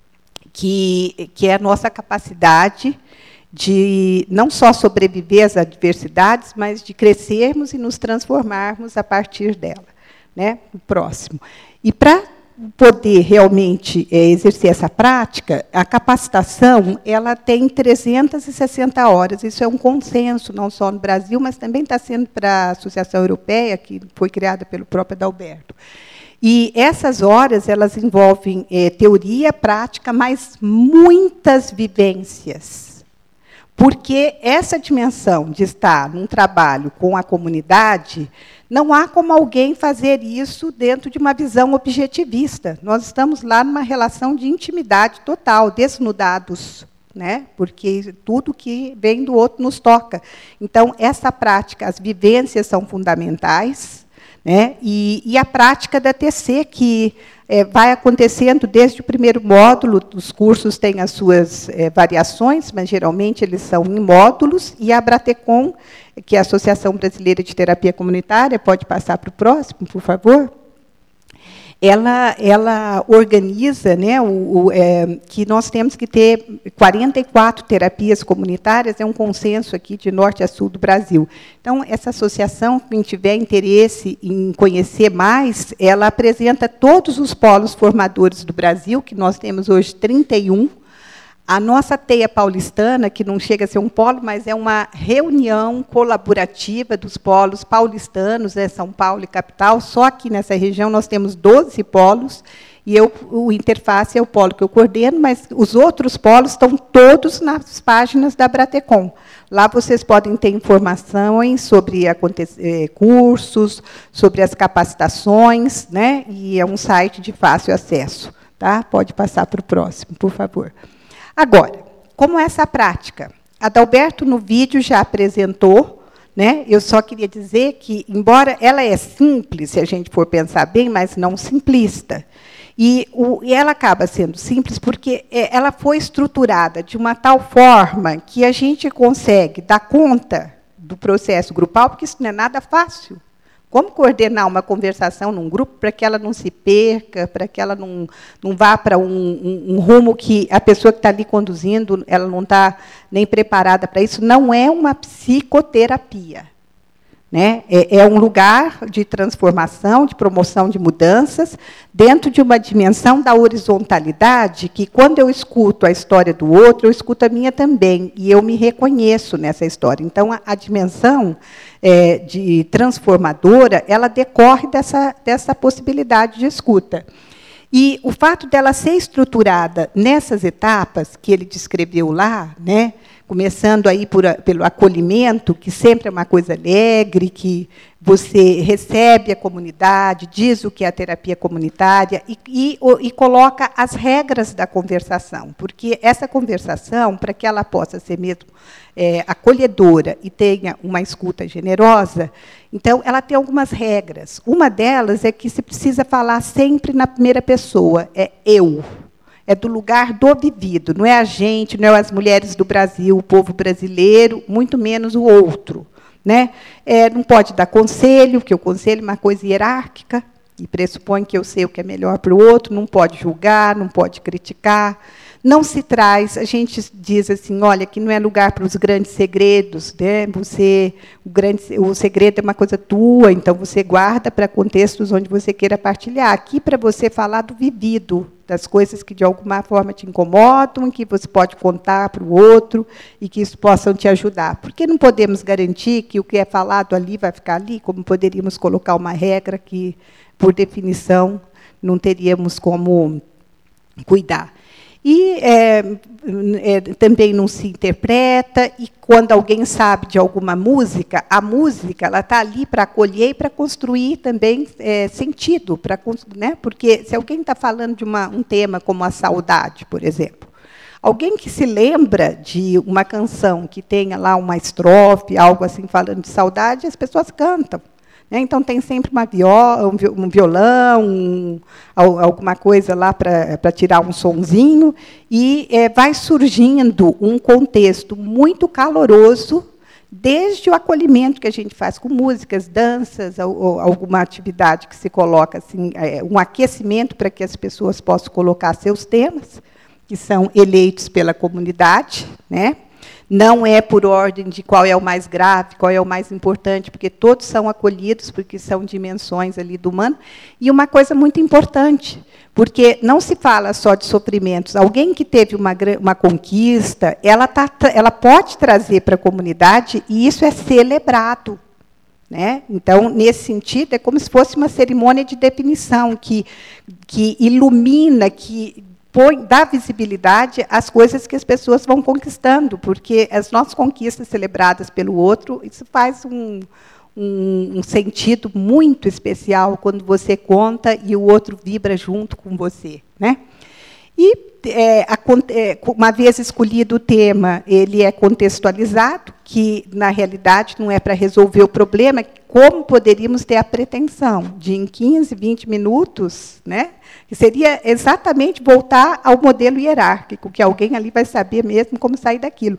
que, que é a nossa capacidade de não só sobreviver às adversidades, mas de crescermos e nos transformarmos a partir dela. Né? O próximo. E, para poder realmente é, exercer essa prática, a capacitação ela tem trezentas e sessenta horas. Isso é um consenso, não só no Brasil, mas também está sendo para a Associação Europeia, que foi criada pelo próprio Adalberto. E essas horas elas envolvem é, teoria, prática, mas muitas vivências. Porque essa dimensão de estar num trabalho com a comunidade, não há como alguém fazer isso dentro de uma visão objetivista. Nós estamos lá numa relação de intimidade total, desnudados, né? Porque tudo que vem do outro nos toca. Então, essa prática, as vivências são fundamentais, né? E, e a prática da T C, que É, vai acontecendo desde o primeiro módulo, os cursos têm as suas é, variações, mas, geralmente, eles são em módulos, e a Abratecom, que é a Associação Brasileira de Terapia Comunitária, pode passar para o próximo, por favor? Ela, ela organiza, né, o, o, é, que nós temos que ter quarenta e quatro terapias comunitárias, é um consenso aqui de norte a sul do Brasil. Então, essa associação, quem tiver interesse em conhecer mais, ela apresenta todos os polos formadores do Brasil, que nós temos hoje trinta e um, A nossa teia paulistana, que não chega a ser um polo, mas é uma reunião colaborativa dos polos paulistanos, né, São Paulo e capital. Só aqui nessa região nós temos doze polos, e eu, o Interface é o polo que eu coordeno, mas os outros polos estão todos nas páginas da Bratecom. Lá vocês podem ter informações sobre cursos, sobre as capacitações, né, e é um site de fácil acesso. Tá? Pode passar para o próximo, por favor. Agora, como é essa prática? Adalberto, no vídeo, já apresentou, né? Eu só queria dizer que, embora ela é simples, se a gente for pensar bem, mas não simplista, e, o, e ela acaba sendo simples porque ela foi estruturada de uma tal forma que a gente consegue dar conta do processo grupal, porque isso não é nada fácil. Como coordenar uma conversação num grupo para que ela não se perca, para que ela não, não vá para um, um, um rumo que a pessoa que está ali conduzindo, ela não está nem preparada para isso? Não é uma psicoterapia. Né? É, é um lugar de transformação, de promoção de mudanças, dentro de uma dimensão da horizontalidade, que, quando eu escuto a história do outro, eu escuto a minha também, e eu me reconheço nessa história. Então, a, a dimensão é, de transformadora, ela decorre dessa, dessa possibilidade de escuta. E o fato dela ser estruturada nessas etapas que ele descreveu lá, né, começando aí por, pelo acolhimento, que sempre é uma coisa alegre, que você recebe a comunidade, diz o que é a terapia comunitária e, e, e coloca as regras da conversação, porque essa conversação, para que ela possa ser mesmo é, acolhedora e tenha uma escuta generosa, então ela tem algumas regras. Uma delas é que se precisa falar sempre na primeira pessoa, é eu. É do lugar do vivido, não é a gente, não é as mulheres do Brasil, o povo brasileiro, muito menos o outro. Né? É, não pode dar conselho, porque o conselho é uma coisa hierárquica, e pressupõe que eu sei o que é melhor para o outro, não pode julgar, não pode criticar. Não se traz, a gente diz assim, olha, que não é lugar para os grandes segredos, né? Você, o, grande, o segredo é uma coisa tua, então você guarda para contextos onde você queira partilhar. Aqui, para você falar do vivido, das coisas que, de alguma forma, te incomodam, que você pode contar para o outro e que isso possam te ajudar. Por que não podemos garantir que o que é falado ali vai ficar ali, como poderíamos colocar uma regra que, por definição, não teríamos como cuidar? E é, é, também não se interpreta, e quando alguém sabe de alguma música, a música ela está ali para acolher e para construir também é, sentido, pra, né? Porque se alguém está falando de uma, um tema como a saudade, por exemplo, alguém que se lembra de uma canção que tenha lá uma estrofe, algo assim falando de saudade, as pessoas cantam. Então, tem sempre uma viola, um violão, um, alguma coisa lá para tirar um sonzinho, e é, vai surgindo um contexto muito caloroso, desde o acolhimento que a gente faz com músicas, danças, ou, ou alguma atividade que se coloca, assim, é, um aquecimento para que as pessoas possam colocar seus temas, que são eleitos pela comunidade, né? Não é por ordem de qual é o mais grave, qual é o mais importante, porque todos são acolhidos, porque são dimensões ali do humano. E uma coisa muito importante, porque não se fala só de sofrimentos. Alguém que teve uma, uma conquista, ela, tá, ela pode trazer para a comunidade, e isso é celebrado. Né? Então, nesse sentido, é como se fosse uma cerimônia de definição, que, que ilumina, que põe, dá visibilidade às coisas que as pessoas vão conquistando, porque as nossas conquistas celebradas pelo outro, isso faz um, um, um sentido muito especial quando você conta e o outro vibra junto com você. Né? E, é, uma vez escolhido o tema, ele é contextualizado, que, na realidade, não é para resolver o problema, como poderíamos ter a pretensão de, em quinze, vinte minutos, né, que seria exatamente voltar ao modelo hierárquico, que alguém ali vai saber mesmo como sair daquilo.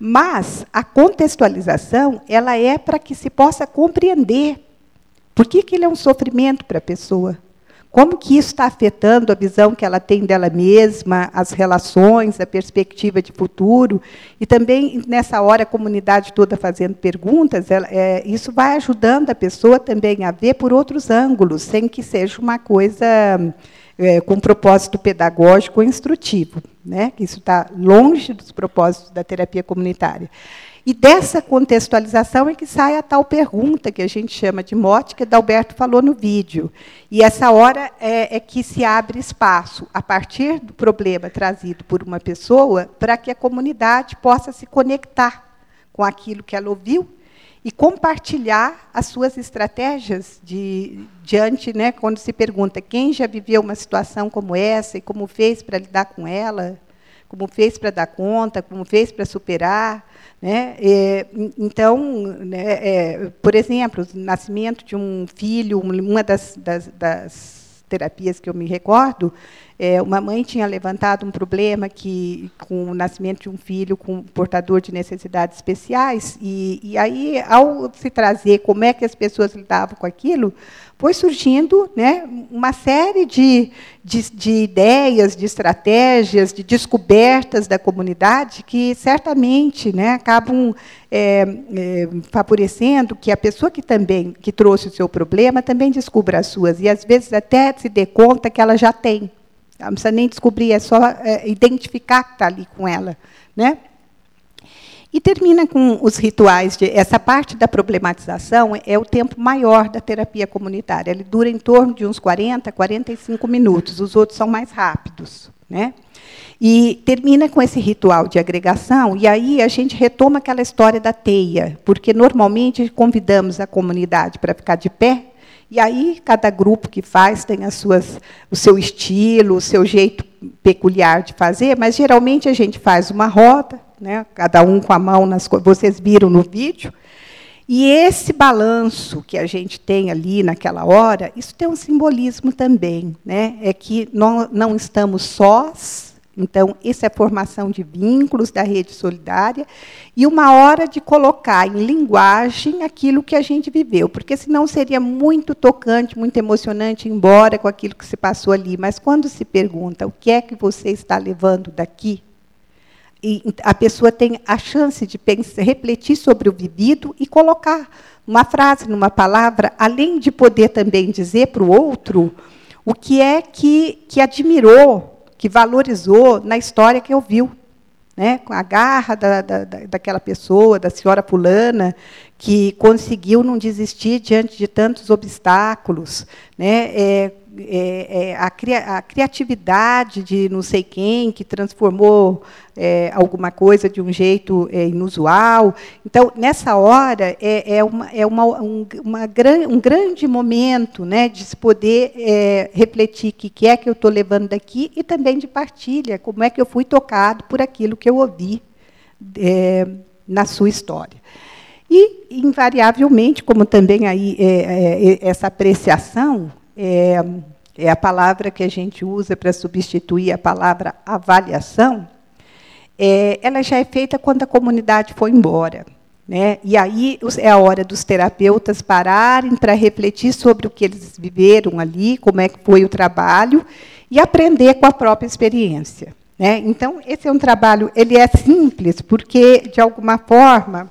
Mas a contextualização ela é para que se possa compreender por que, que ele é um sofrimento para a pessoa. Como que isso está afetando a visão que ela tem dela mesma, as relações, a perspectiva de futuro. E também, nessa hora, a comunidade toda fazendo perguntas, ela, é, isso vai ajudando a pessoa também a ver por outros ângulos, sem que seja uma coisa é, com propósito pedagógico ou instrutivo, né? Isso está longe dos propósitos da terapia comunitária. E dessa contextualização é que sai a tal pergunta, que a gente chama de mote, que Adalberto falou no vídeo. E essa hora é, é que se abre espaço, a partir do problema trazido por uma pessoa, para que a comunidade possa se conectar com aquilo que ela ouviu e compartilhar as suas estratégias de, diante, né, quando se pergunta quem já viveu uma situação como essa e como fez para lidar com ela, como fez para dar conta, como fez para superar. Né? É, então, né, é, por exemplo, o nascimento de um filho, uma das, das, das terapias que eu me recordo, é, uma mãe tinha levantado um problema que, com o nascimento de um filho com portador de necessidades especiais, e, e aí, ao se trazer como é que as pessoas lidavam com aquilo, foi surgindo, né, uma série de, de, de ideias, de estratégias, de descobertas da comunidade que, certamente, né, acabam é, é, favorecendo que a pessoa que também que trouxe o seu problema também descubra as suas, e, às vezes, até se dê conta que ela já tem. Ela não precisa nem descobrir, é só é, identificar que está ali com ela. Né? E termina com os rituais. De, essa parte da problematização é o tempo maior da terapia comunitária. Ele dura em torno de uns quarenta, quarenta e cinco minutos. Os outros são mais rápidos. Né? E termina com esse ritual de agregação, e aí a gente retoma aquela história da teia, porque, normalmente, convidamos a comunidade para ficar de pé, e aí cada grupo que faz tem as suas, o seu estilo, o seu jeito peculiar de fazer, mas, geralmente, a gente faz uma roda, né, cada um com a mão nas coisas, vocês viram no vídeo, e esse balanço que a gente tem ali naquela hora, isso tem um simbolismo também. Né, é que nós não estamos sós. Então, isso é formação de vínculos da rede solidária, e uma hora de colocar em linguagem aquilo que a gente viveu, porque, senão, seria muito tocante, muito emocionante, ir embora com aquilo que se passou ali. Mas, quando se pergunta o que é que você está levando daqui, e a pessoa tem a chance de pensar, refletir sobre o vivido e colocar uma frase, numa palavra, além de poder também dizer para o outro o que é que, que admirou, que valorizou na história que ouviu, né, com a garra da, da, daquela pessoa, da senhora fulana, que conseguiu não desistir diante de tantos obstáculos, né, é, é, é, a, cria, a criatividade de não sei quem, que transformou é, alguma coisa de um jeito é, inusual. Então, nessa hora, é, é, uma, é uma, um, uma gran, um grande momento, né, de se poder é, refletir o que é que eu estou levando daqui, e também de partilha, como é que eu fui tocado por aquilo que eu ouvi é, na sua história. E, invariavelmente, como também aí é, é, essa apreciação é, é a palavra que a gente usa para substituir a palavra avaliação, é, ela já é feita quando a comunidade foi embora. Né? E aí é a hora dos terapeutas pararem para refletir sobre o que eles viveram ali, como é que foi o trabalho, e aprender com a própria experiência. Né? Então, esse é um trabalho, ele é simples, porque, de alguma forma,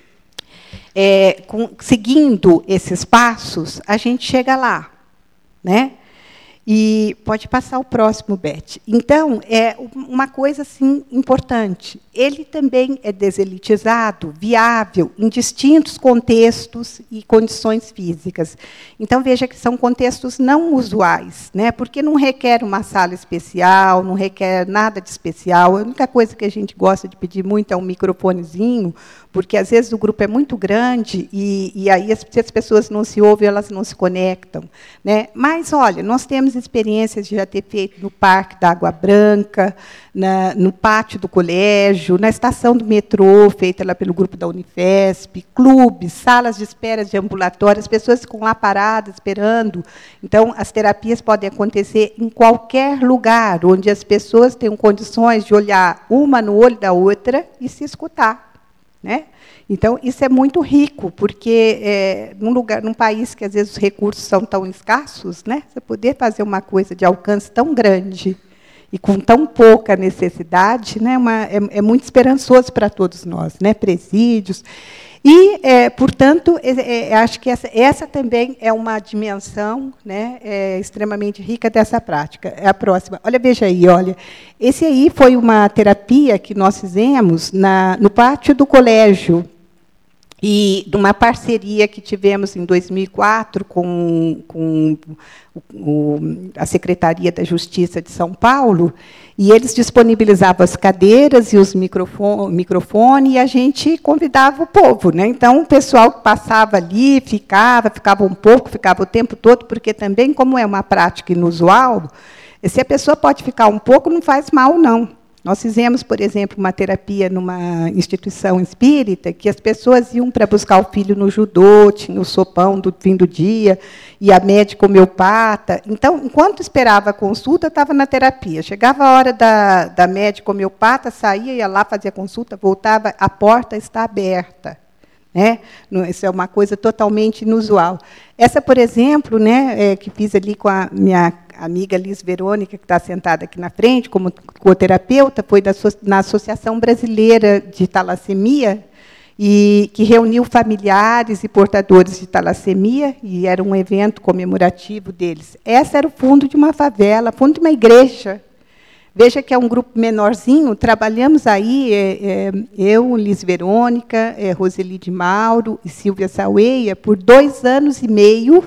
É, com, seguindo esses passos, a gente chega lá. Né? E pode passar o próximo, Beth. Então, é uma coisa assim, importante. Ele também é deselitizado, viável, em distintos contextos e condições físicas. Então, veja que são contextos não usuais, né? Porque não requer uma sala especial, não requer nada de especial. A única coisa que a gente gosta de pedir muito é um microfonezinho, porque, às vezes, o grupo é muito grande e, e aí, se as pessoas não se ouvem, elas não se conectam. Né? Mas, olha, nós temos experiências de já ter feito no Parque da Água Branca, na, no pátio do colégio, na estação do metrô, feita lá pelo grupo da Unifesp, clubes, salas de espera de ambulatório, as pessoas ficam lá paradas, esperando. Então, as terapias podem acontecer em qualquer lugar, onde as pessoas tenham condições de olhar uma no olho da outra e se escutar. Né? Então, isso é muito rico, porque, é, num, lugar, num país que, às vezes, os recursos são tão escassos, né, você poder fazer uma coisa de alcance tão grande e com tão pouca necessidade, né, uma, é, é muito esperançoso para todos nós, né, presídios. E, é, portanto, é, é, acho que essa, essa também é uma dimensão, né, é, extremamente rica dessa prática. É a próxima. Olha, veja aí, olha. Esse aí foi uma terapia que nós fizemos na, no pátio do colégio, e de uma parceria que tivemos em dois mil e quatro com, com o, a Secretaria da Justiça de São Paulo, e eles disponibilizavam as cadeiras e os microfone, microfone, e a gente convidava o povo, né? Então, o pessoal que passava ali, ficava, ficava um pouco, ficava o tempo todo, porque também, como é uma prática inusual, se a pessoa pode ficar um pouco, não faz mal, não. Nós fizemos, por exemplo, uma terapia numa instituição espírita, que as pessoas iam para buscar o filho no judô, tinha o sopão do fim do dia, e a médica homeopata. Então, enquanto esperava a consulta, estava na terapia. Chegava a hora da, da médica homeopata, saía, ia lá, fazia a consulta, voltava, a porta está aberta. Né? Isso é uma coisa totalmente inusual. Essa, por exemplo, né, é, que fiz ali com a minha amiga Liz Verônica, que está sentada aqui na frente, como coterapeuta, foi da, na Associação Brasileira de Talassemia, e que reuniu familiares e portadores de talassemia, e era um evento comemorativo deles. Esse era o fundo de uma favela, fundo de uma igreja. Veja que é um grupo menorzinho, trabalhamos aí, é, é, eu, Liz Verônica, é, Roseli de Mauro e Silvia Saueia, por dois anos e meio,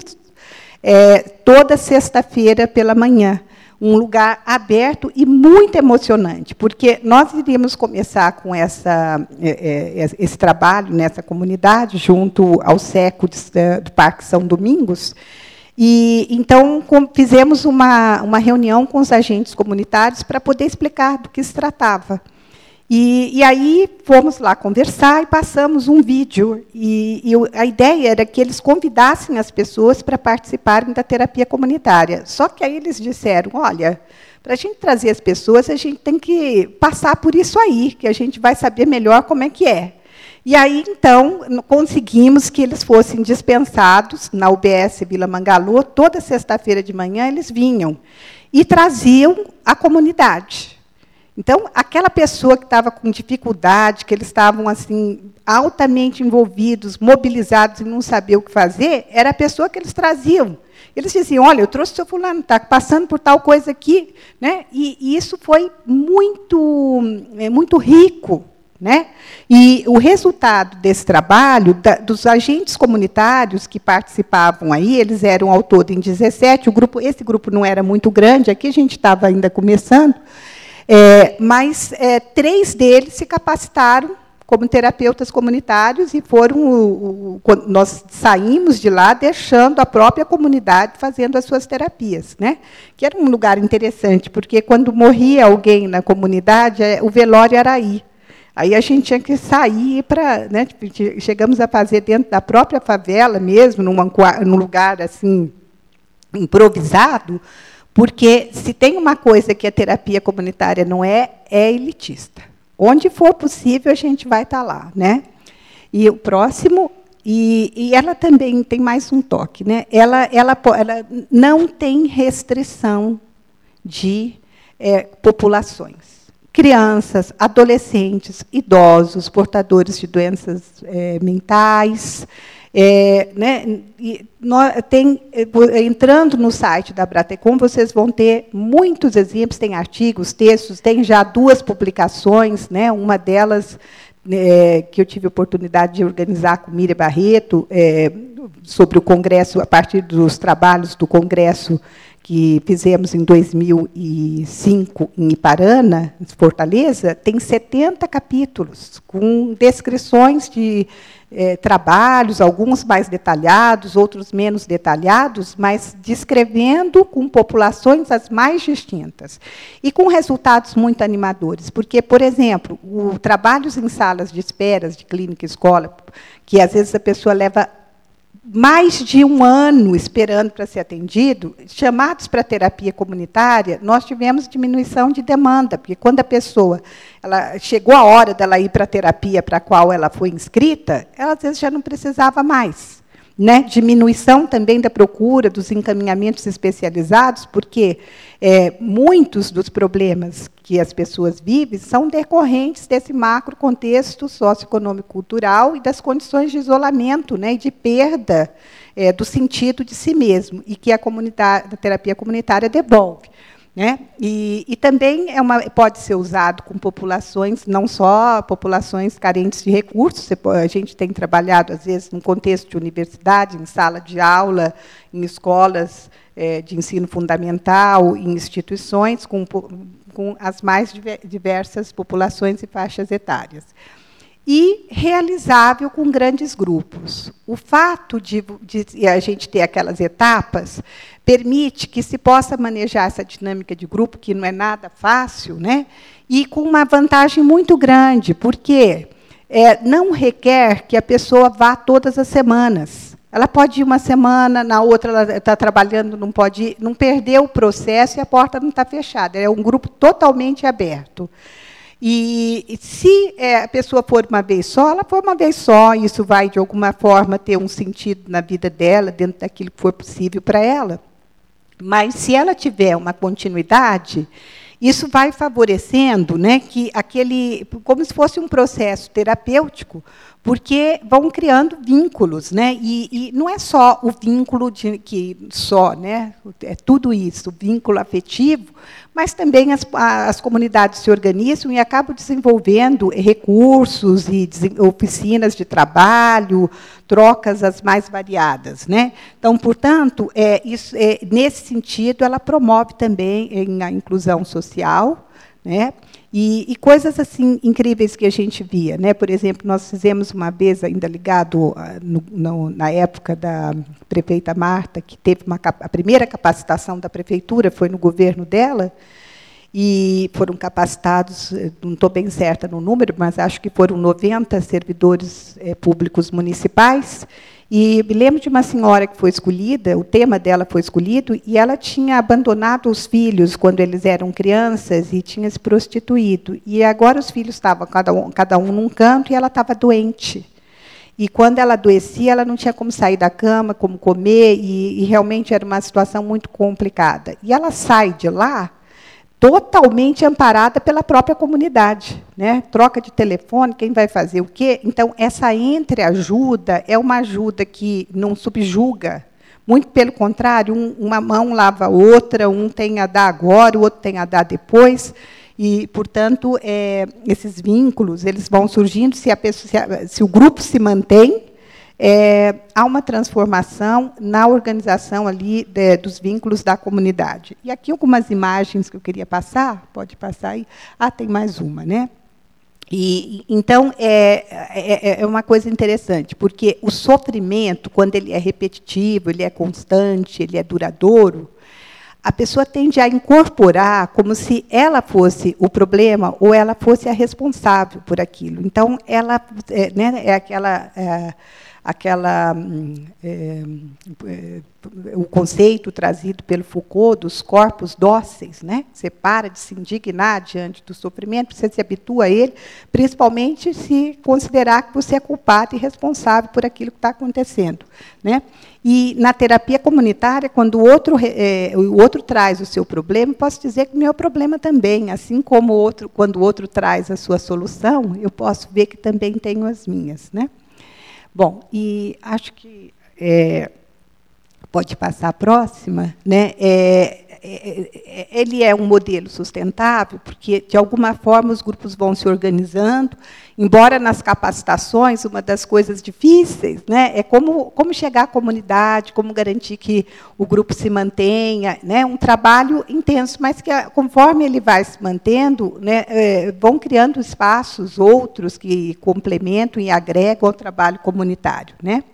é, toda sexta-feira pela manhã. Um lugar aberto e muito emocionante, porque nós iríamos começar com essa, é, é, esse trabalho nessa comunidade, junto ao SECO do Parque São Domingos. E, então, fizemos uma, uma reunião com os agentes comunitários para poder explicar do que se tratava. E, e aí fomos lá conversar e passamos um vídeo. E, e a ideia era que eles convidassem as pessoas para participarem da terapia comunitária. Só que aí eles disseram, olha, para a gente trazer as pessoas, a gente tem que passar por isso aí, que a gente vai saber melhor como é que é. E aí, então, conseguimos que eles fossem dispensados na U B S Vila Mangalô, toda sexta-feira de manhã eles vinham e traziam a comunidade. Então, aquela pessoa que estava com dificuldade, que eles estavam assim altamente envolvidos, mobilizados e não sabiam o que fazer, era a pessoa que eles traziam. Eles diziam, olha, eu trouxe o seu fulano, está passando por tal coisa aqui. Né? E, e isso foi muito, é, muito rico. Né? E o resultado desse trabalho, da, dos agentes comunitários que participavam aí, eles eram ao todo em dezessete, o grupo, esse grupo não era muito grande, aqui a gente estava ainda começando, é, mas é, três deles se capacitaram como terapeutas comunitários e foram o, o, nós saímos de lá deixando a própria comunidade fazendo as suas terapias, né? Que era um lugar interessante, porque quando morria alguém na comunidade, o velório era aí. Aí a gente tinha que sair para, né, chegamos a fazer dentro da própria favela mesmo, numa, num lugar assim improvisado, porque se tem uma coisa que a terapia comunitária não é, é elitista. Onde for possível a gente vai estar lá, né? E o próximo, e, e ela também tem mais um toque, né? Ela, ela, ela não tem restrição de é, populações. Crianças, adolescentes, idosos, portadores de doenças é, mentais. É, né, e nós, tem, entrando no site da Bratecom, vocês vão ter muitos exemplos, tem artigos, textos, tem já duas publicações, né, uma delas é, que eu tive a oportunidade de organizar com Miriam Barreto, é, sobre o Congresso, a partir dos trabalhos do Congresso que fizemos em dois mil e cinco, em Iparana, em Fortaleza, tem setenta capítulos, com descrições de eh, trabalhos, alguns mais detalhados, outros menos detalhados, mas descrevendo com populações as mais distintas. E com resultados muito animadores, porque, por exemplo, o trabalhos em salas de esperas de clínica e escola, que às vezes a pessoa leva mais de um ano esperando para ser atendido, chamados para terapia comunitária, nós tivemos diminuição de demanda, porque quando a pessoa ela, chegou a hora dela ir para a terapia para a qual ela foi inscrita, ela às vezes já não precisava mais. né, diminuição também da procura dos encaminhamentos especializados, porque é, muitos dos problemas que as pessoas vivem são decorrentes desse macro contexto socioeconômico-cultural e das condições de isolamento, né, e de perda é, do sentido de si mesmo, e que a, comunidade, a terapia comunitária devolve. Né? E, e também é uma, pode ser usado com populações, não só populações carentes de recursos, a gente tem trabalhado, às vezes, num contexto de universidade, em sala de aula, em escolas é, de ensino fundamental, em instituições, com, com as mais diversas populações e faixas etárias. E realizável com grandes grupos. O fato de, de a gente ter aquelas etapas permite que se possa manejar essa dinâmica de grupo, que não é nada fácil, né? E com uma vantagem muito grande, porque é, não requer que a pessoa vá todas as semanas. Ela pode ir uma semana, na outra ela está trabalhando, não pode ir, não perdeu o processo e a porta não está fechada. É um grupo totalmente aberto. E se é, a pessoa for uma vez só, ela for uma vez só, isso vai, de alguma forma, ter um sentido na vida dela, dentro daquilo que for possível para ela. Mas, se ela tiver uma continuidade, isso vai favorecendo, né, que aquele, como se fosse um processo terapêutico, porque vão criando vínculos, né? E, e não é só o vínculo de que só, né? É tudo isso, o vínculo afetivo, mas também as, as comunidades se organizam e acabam desenvolvendo recursos e oficinas de trabalho, trocas as mais variadas, né? Então, portanto, é, isso, é, nesse sentido, ela promove também a inclusão social, né? E, e coisas assim incríveis que a gente via, né? Por exemplo, nós fizemos uma vez, ainda ligado no, no, na época da prefeita Marta, que teve uma, a primeira capacitação da prefeitura, foi no governo dela, e foram capacitados, não estou bem certa no número, mas acho que foram noventa servidores é, públicos municipais. E me lembro de uma senhora que foi escolhida, o tema dela foi escolhido, e ela tinha abandonado os filhos quando eles eram crianças e tinha se prostituído. E agora os filhos estavam cada um, cada um num canto e ela estava doente. E, quando ela adoecia, ela não tinha como sair da cama, como comer, e, e realmente era uma situação muito complicada. E ela sai de lá totalmente amparada pela própria comunidade, né? Troca de telefone, quem vai fazer o quê? Então, essa entreajuda é uma ajuda que não subjuga, muito pelo contrário, um, uma mão lava a outra, um tem a dar agora, o outro tem a dar depois, e, portanto, é, esses vínculos eles vão surgindo, se, a pessoa, se, a, se o grupo se mantém, É, há uma transformação na organização ali de, dos vínculos da comunidade. E aqui algumas imagens que eu queria passar, pode passar aí. Ah, tem mais uma, né? E, então, é, é, é uma coisa interessante, porque o sofrimento, quando ele é repetitivo, ele é constante, ele é duradouro, a pessoa tende a incorporar como se ela fosse o problema ou ela fosse a responsável por aquilo. Então, ela é, né, é aquela... É, aquela é, é, o conceito trazido pelo Foucault dos corpos dóceis, né? Você para de se indignar diante do sofrimento, você se habitua a ele, principalmente se considerar que você é culpado e responsável por aquilo que está acontecendo, né? E na terapia comunitária, quando o outro, é, o outro traz o seu problema, posso dizer que o meu problema também, assim como o outro, quando o outro traz a sua solução, eu posso ver que também tenho as minhas, né? Bom, e acho que é, pode passar a próxima, né? É, é, ele é um modelo sustentável, porque, de alguma forma, os grupos vão se organizando, embora nas capacitações, uma das coisas difíceis, né, é como, como chegar à comunidade, como garantir que o grupo se mantenha, né, um trabalho intenso, mas que, conforme ele vai se mantendo, né, é, vão criando espaços, outros, que complementam e agregam ao trabalho comunitário, né?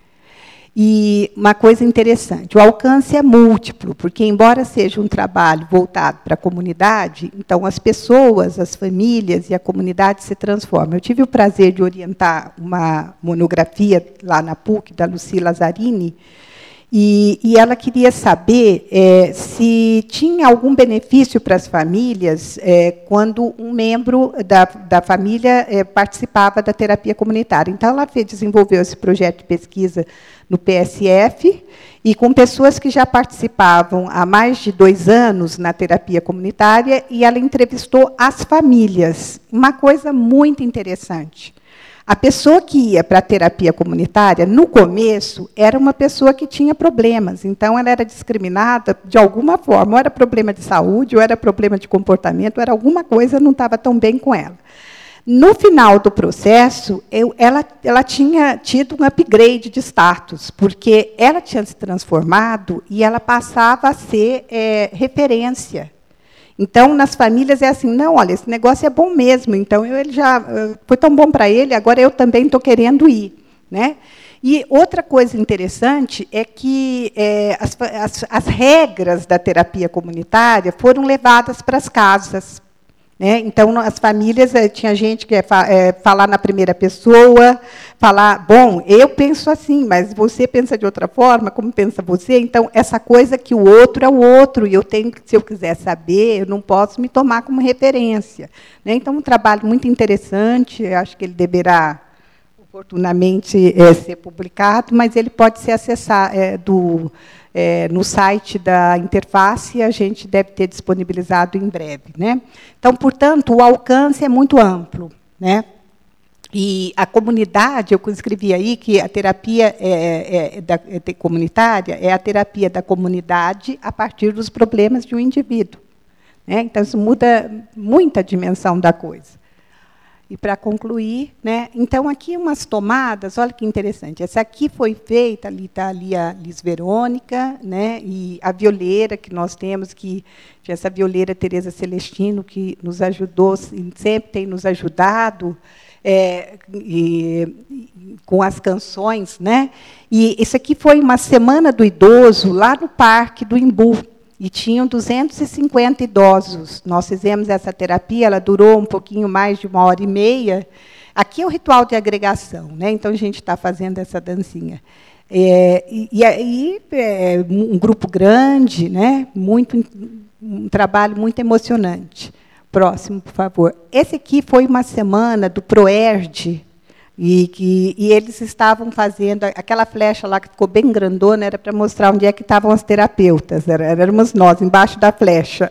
E uma coisa interessante, o alcance é múltiplo, porque, embora seja um trabalho voltado para a comunidade, então as pessoas, as famílias e a comunidade se transformam. Eu tive o prazer de orientar uma monografia lá na P U C, da Lucy Lazzarini, e, e ela queria saber é, se tinha algum benefício para as famílias é, quando um membro da, da família é, participava da terapia comunitária. Então, ela fez, desenvolveu esse projeto de pesquisa no P S F, e com pessoas que já participavam há mais de dois anos na terapia comunitária, e ela entrevistou as famílias. Uma coisa muito interessante. A pessoa que ia para a terapia comunitária, no começo, era uma pessoa que tinha problemas. Então, ela era discriminada de alguma forma. Ou era problema de saúde, ou era problema de comportamento, ou era alguma coisa que não estava tão bem com ela. No final do processo, eu, ela, ela tinha tido um upgrade de status, porque ela tinha se transformado e ela passava a ser é, referência. Então, nas famílias, é assim, não, olha, esse negócio é bom mesmo, então eu, ele já foi tão bom para ele, agora eu também estou querendo ir. Né? E outra coisa interessante é que é, as, as, as regras da terapia comunitária foram levadas para as casas. Né? Então, as famílias, tinha gente que ia é, falar na primeira pessoa, falar, bom, eu penso assim, mas você pensa de outra forma, como pensa você? Então, essa coisa que o outro é o outro, e eu tenho, se eu quiser saber, eu não posso me tomar como referência. Né? Então, um trabalho muito interessante, acho que ele deverá oportunamente é, ser publicado, mas ele pode ser acessado é, do... É, no site da interface, a gente deve ter disponibilizado em breve. Né? Então, portanto, o alcance é muito amplo. Né? E a comunidade, eu escrevi aí que a terapia é, é, é da, é comunitária é a terapia da comunidade a partir dos problemas de um indivíduo. Né? Então, isso muda muita dimensão da coisa. E, para concluir, né, então, aqui umas tomadas, olha que interessante. Essa aqui foi feita, ali está ali a Liz Verônica, né, e a violeira que nós temos, que essa violeira Tereza Celestino, que nos ajudou, sempre tem nos ajudado é, e, e, com as canções. Né? E isso aqui foi uma semana do idoso, lá no Parque do Imbu. E tinham duzentos e cinquenta idosos. Nós fizemos essa terapia, ela durou um pouquinho mais de uma hora e meia. Aqui é o ritual de agregação, né? Então, a gente está fazendo essa dancinha. É, e aí, é, um grupo grande, né? Muito, um trabalho muito emocionante. Próximo, por favor. Esse aqui foi uma semana do ProERD, E, que, e eles estavam fazendo... Aquela flecha lá que ficou bem grandona era para mostrar onde é que estavam as terapeutas. Era, éramos nós, embaixo da flecha.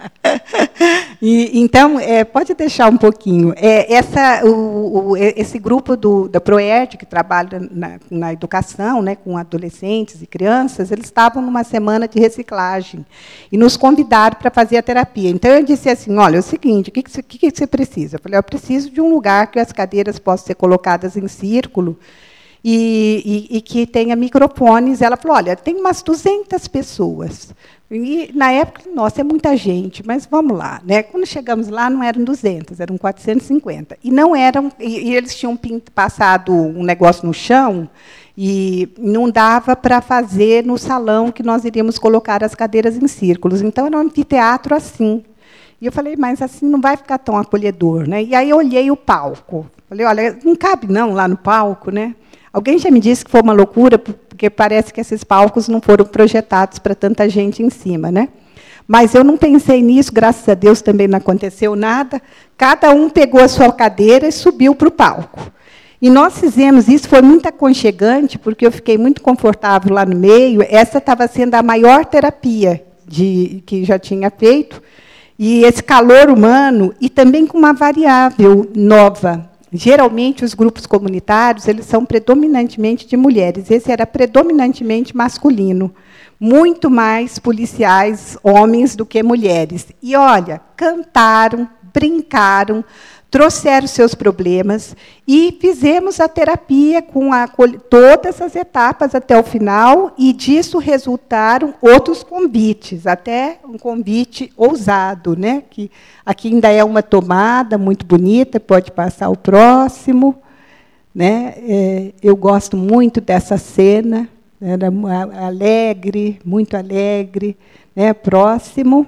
E, então, é, pode deixar um pouquinho. É, essa, o, o, esse grupo do, da ProERD, que trabalha na, na educação, né, com adolescentes e crianças, eles estavam numa semana de reciclagem e nos convidaram para fazer a terapia. Então, eu disse assim, olha, é o seguinte, o que, que, que, que você precisa? Eu falei, eu preciso de um lugar que as cadeiras possam ser colocadas em círculo e, e, e que tenha microfones. Ela falou, olha, tem umas duzentas pessoas. E, na época, nossa, é muita gente, mas vamos lá. Né? Quando chegamos lá, não eram duzentas, eram quatrocentos e cinquenta. E, não eram, e, e eles tinham passado um negócio no chão e não dava para fazer no salão que nós iríamos colocar as cadeiras em círculos. Então, era um anfiteatro assim. E eu falei, mas assim não vai ficar tão acolhedor. Né? E aí eu olhei o palco. Falei, olha, não cabe não lá no palco. Né? Alguém já me disse que foi uma loucura, porque parece que esses palcos não foram projetados para tanta gente em cima. Né? Mas eu não pensei nisso, graças a Deus também não aconteceu nada. Cada um pegou a sua cadeira e subiu para o palco. E nós fizemos isso, foi muito aconchegante, porque eu fiquei muito confortável lá no meio. Essa estava sendo a maior terapia de, que já tinha feito. E esse calor humano, e também com uma variável nova. Geralmente, os grupos comunitários eles são predominantemente de mulheres. Esse era predominantemente masculino. Muito mais policiais, homens, do que mulheres. E, olha, cantaram, brincaram, trouxeram seus problemas e fizemos a terapia com a, todas as etapas até o final, e disso resultaram outros convites, até um convite ousado, né? Que aqui ainda é uma tomada muito bonita, pode passar o próximo. Né? É, eu gosto muito dessa cena, era alegre, muito alegre. Né? Próximo.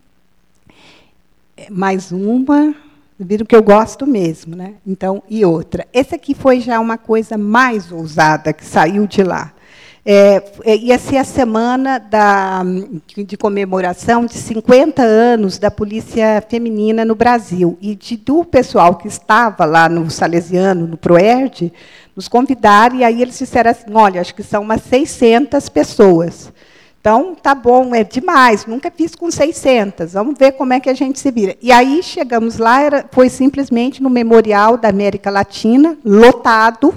Mais uma. Viram que eu gosto mesmo, né? Então, e outra. Essa aqui foi já uma coisa mais ousada que saiu de lá. É, ia ser a semana da, de comemoração de cinquenta anos da Polícia Feminina no Brasil. E de, do pessoal que estava lá no Salesiano, no Proerd, nos convidaram, e aí eles disseram assim, olha, acho que são umas seiscentas pessoas. Então, tá bom, é demais, nunca fiz com seiscentas, vamos ver como é que a gente se vira. E aí chegamos lá, era, foi simplesmente no Memorial da América Latina, lotado.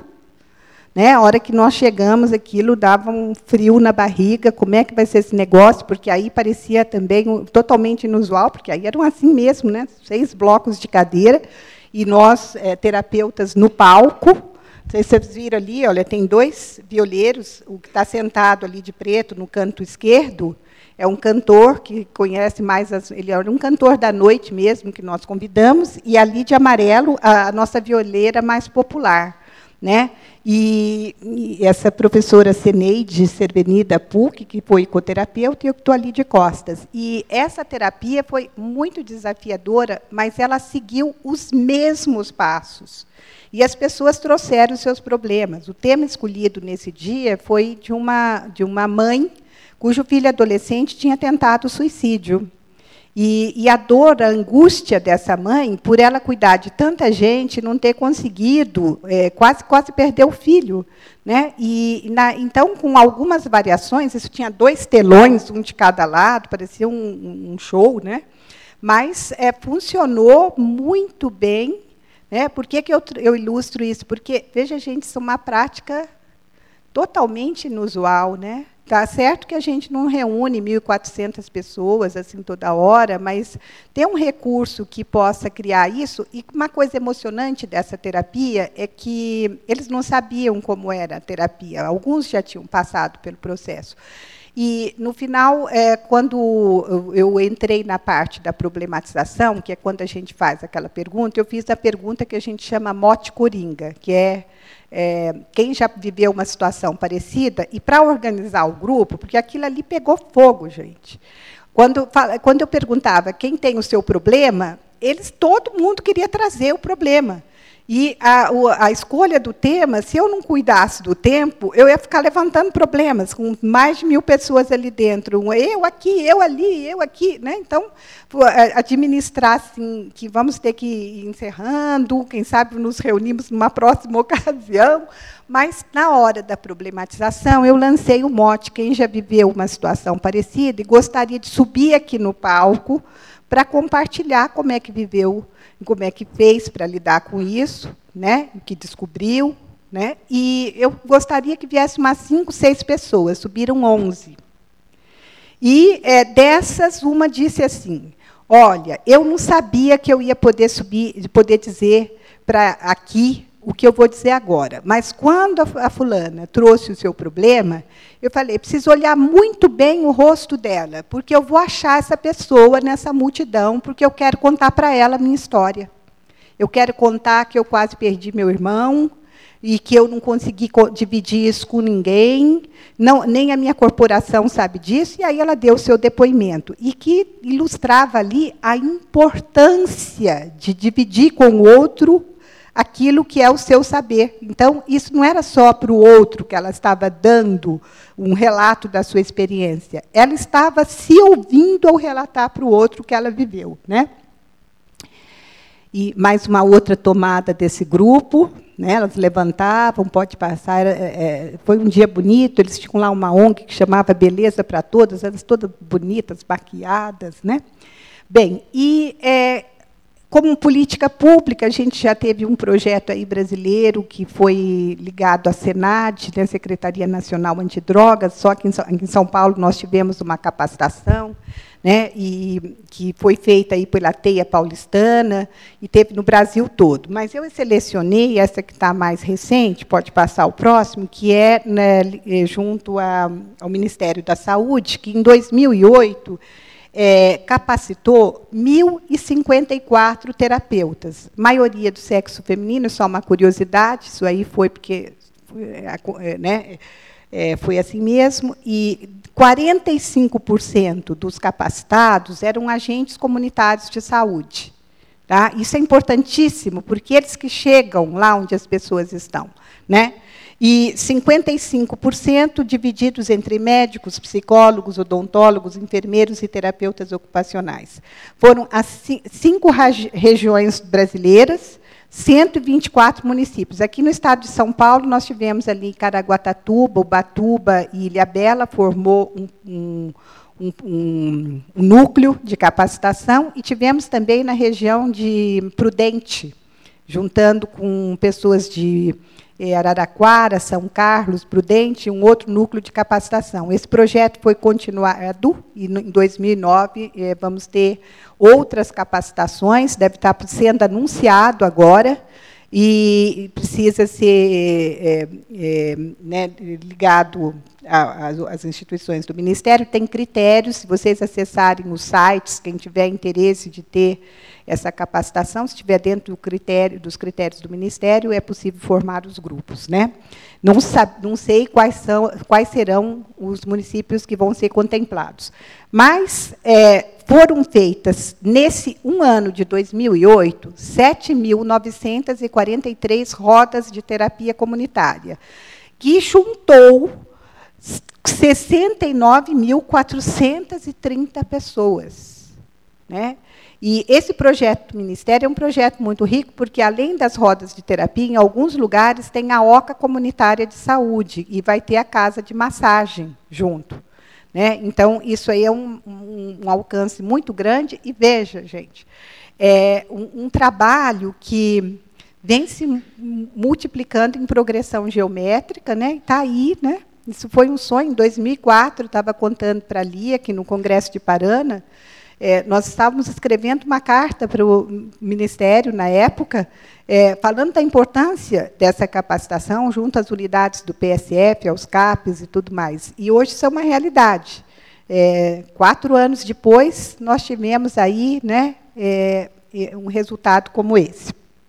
Né? A hora que nós chegamos, aquilo dava um frio na barriga, como é que vai ser esse negócio, porque aí parecia também totalmente inusual, porque aí eram assim mesmo, né? Seis blocos de cadeira, e nós, é, terapeutas, no palco. Não sei se vocês viram ali, olha, tem dois violeiros, o que está sentado ali de preto, no canto esquerdo, é um cantor que conhece mais, as, ele era um cantor da noite mesmo, que nós convidamos, e ali de amarelo, a, a nossa violeira mais popular. Né? E, e essa professora Ceneide Cerveni, da P U C, que foi ecoterapeuta, e eu estou ali de costas. E essa terapia foi muito desafiadora, mas ela seguiu os mesmos passos. E as pessoas trouxeram os seus problemas. O tema escolhido nesse dia foi de uma, de uma mãe cujo filho adolescente tinha tentado suicídio. E, e a dor, a angústia dessa mãe, por ela cuidar de tanta gente, não ter conseguido, é, quase, quase perder o filho. Né? E, na, então, com algumas variações, isso tinha dois telões, um de cada lado, parecia um, um show, né? Mas é, funcionou muito bem. Né? Por que, que eu, eu ilustro isso? Porque, veja, gente, isso é uma prática totalmente inusual, né? Tá certo que a gente não reúne mil e quatrocentas pessoas assim toda hora, mas ter um recurso que possa criar isso. E uma coisa emocionante dessa terapia é que eles não sabiam como era a terapia. Alguns já tinham passado pelo processo. E, no final, é, quando eu entrei na parte da problematização, que é quando a gente faz aquela pergunta, eu fiz a pergunta que a gente chama mote coringa, que é, é quem já viveu uma situação parecida, e para organizar o grupo, porque aquilo ali pegou fogo, gente. Quando, quando eu perguntava quem tem o seu problema, eles, todo mundo queria trazer o problema. E a, a escolha do tema, se eu não cuidasse do tempo, eu ia ficar levantando problemas, com mais de mil pessoas ali dentro. Eu aqui, eu ali, eu aqui. Né? Então, administrar assim, que vamos ter que ir encerrando, quem sabe nos reunimos numa próxima ocasião. Mas, na hora da problematização, eu lancei o mote, quem já viveu uma situação parecida, e gostaria de subir aqui no palco para compartilhar como é que viveu, como é que fez para lidar com isso, né, o que descobriu. Né, e eu gostaria que viesse umas cinco, seis pessoas, subiram onze. E, é, dessas, uma disse assim, olha, eu não sabia que eu ia poder subir, poder dizer para aqui o que eu vou dizer agora, mas, quando a fulana trouxe o seu problema, eu falei, preciso olhar muito bem o rosto dela, porque eu vou achar essa pessoa nessa multidão, porque eu quero contar para ela a minha história. Eu quero contar que eu quase perdi meu irmão, e que eu não consegui dividir isso com ninguém, não, nem a minha corporação sabe disso, e aí ela deu o seu depoimento, e que ilustrava ali a importância de dividir com o outro aquilo que é o seu saber. Então, isso não era só para o outro que ela estava dando um relato da sua experiência, ela estava se ouvindo ao relatar para o outro o que ela viveu. Né? E mais uma outra tomada desse grupo, né? Elas levantavam, pode passar, é, foi um dia bonito, eles tinham lá uma O N G que chamava Beleza para Todas, elas todas bonitas, maquiadas. Né? Bem, e... É, como política pública, a gente já teve um projeto aí brasileiro que foi ligado à Senad, né, Secretaria Nacional Antidrogas, só que em São Paulo nós tivemos uma capacitação, né, e, que foi feita aí pela Teia Paulistana, e teve no Brasil todo. Mas eu selecionei essa que está mais recente, pode passar o próximo, que é, né, junto a, ao Ministério da Saúde, que, em dois mil e oito, É, capacitou mil e cinquenta e quatro terapeutas, maioria do sexo feminino, só uma curiosidade, isso aí foi porque foi, né, é, foi assim mesmo, e quarenta e cinco por cento dos capacitados eram agentes comunitários de saúde. Tá? Isso é importantíssimo, porque eles que chegam lá onde as pessoas estão. Né? E cinquenta e cinco por cento divididos entre médicos, psicólogos, odontólogos, enfermeiros e terapeutas ocupacionais. Foram as cinco regiões brasileiras, cento e vinte e quatro municípios. Aqui no estado de São Paulo, nós tivemos ali Caraguatatuba, Ubatuba e Ilhabela, formou um, um, um, um, um núcleo de capacitação, e tivemos também na região de Prudente, juntando com pessoas de Araraquara, São Carlos, Prudente, um outro núcleo de capacitação. Esse projeto foi continuado, e em dois mil e nove vamos ter outras capacitações, deve estar sendo anunciado agora, e precisa ser é, é, né, ligado às instituições do Ministério. Tem critérios, se vocês acessarem os sites, quem tiver interesse de ter essa capacitação, se estiver dentro do critério, dos critérios do Ministério, é possível formar os grupos. Né? Não, sabe, não sei quais, são, quais serão os municípios que vão ser contemplados. Mas é, foram feitas, nesse um ano de dois mil e oito, sete mil novecentas e quarenta e três rodas de terapia comunitária, que juntou sessenta e nove mil quatrocentas e trinta pessoas. Né? E esse projeto do Ministério é um projeto muito rico, porque, além das rodas de terapia, em alguns lugares tem a Oca Comunitária de Saúde, e vai ter a casa de massagem junto. Né? Então, isso aí é um, um, um alcance muito grande. E, veja, gente, é um, um trabalho que vem se multiplicando em progressão geométrica, né? Está aí, né? Isso foi um sonho. Em dois mil e quatro, estava contando para a Lia, aqui no Congresso de Parana, é, nós estávamos escrevendo uma carta para o Ministério, na época, é, falando da importância dessa capacitação junto às unidades do P S F, aos CAPs e tudo mais. E hoje isso é uma realidade. É, quatro anos depois, nós tivemos aí, né, é, um resultado como esse.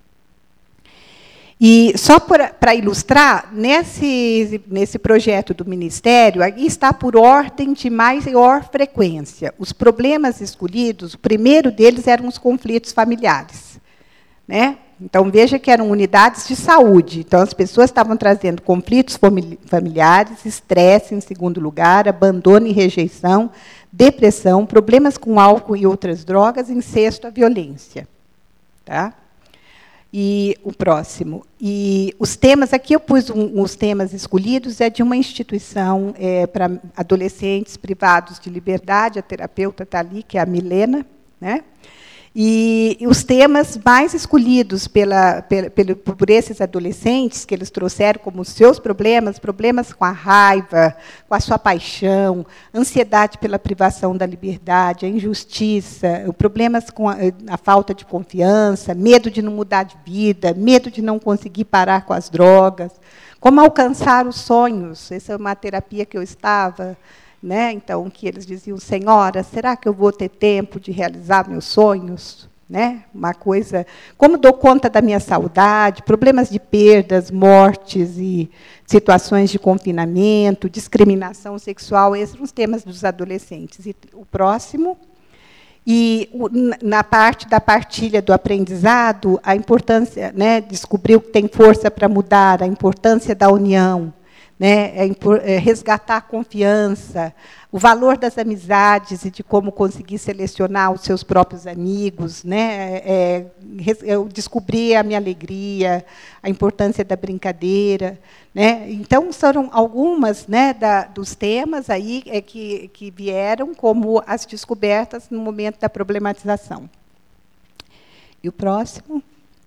E, só para ilustrar, nesse, nesse projeto do Ministério, aqui está por ordem de maior frequência. Os problemas escolhidos, o primeiro deles eram os conflitos familiares. Né? Então, veja que eram unidades de saúde. Então, as pessoas estavam trazendo conflitos familiares, estresse, em segundo lugar, abandono e rejeição, depressão, problemas com álcool e outras drogas, em sexto, a violência. Tá? E o próximo. E os temas, aqui eu pus um, os temas escolhidos, é de uma instituição é, para adolescentes privados de liberdade, a terapeuta está ali, que é a Milena. Né? E, e os temas mais escolhidos pela, pela, pela, por esses adolescentes, que eles trouxeram como seus problemas, problemas com a raiva, com a sua paixão, ansiedade pela privação da liberdade, a injustiça, problemas com a, a falta de confiança, medo de não mudar de vida, medo de não conseguir parar com as drogas, como alcançar os sonhos. Essa é uma terapia que eu estava... Né? Então, que eles diziam, senhora, será que eu vou ter tempo de realizar meus sonhos? Né? Uma coisa, como dou conta da minha saudade, problemas de perdas, mortes e situações de confinamento, discriminação sexual, esses são os temas dos adolescentes. E o próximo, e na parte da partilha do aprendizado, a importância, né, descobriu que tem força para mudar, a importância da união, né, é resgatar a confiança, o valor das amizades e de como conseguir selecionar os seus próprios amigos. Né, é, eu descobri a minha alegria, a importância da brincadeira. Né, então, foram algumas, né, da, dos temas aí, é, que, que vieram como as descobertas no momento da problematização. E o próximo...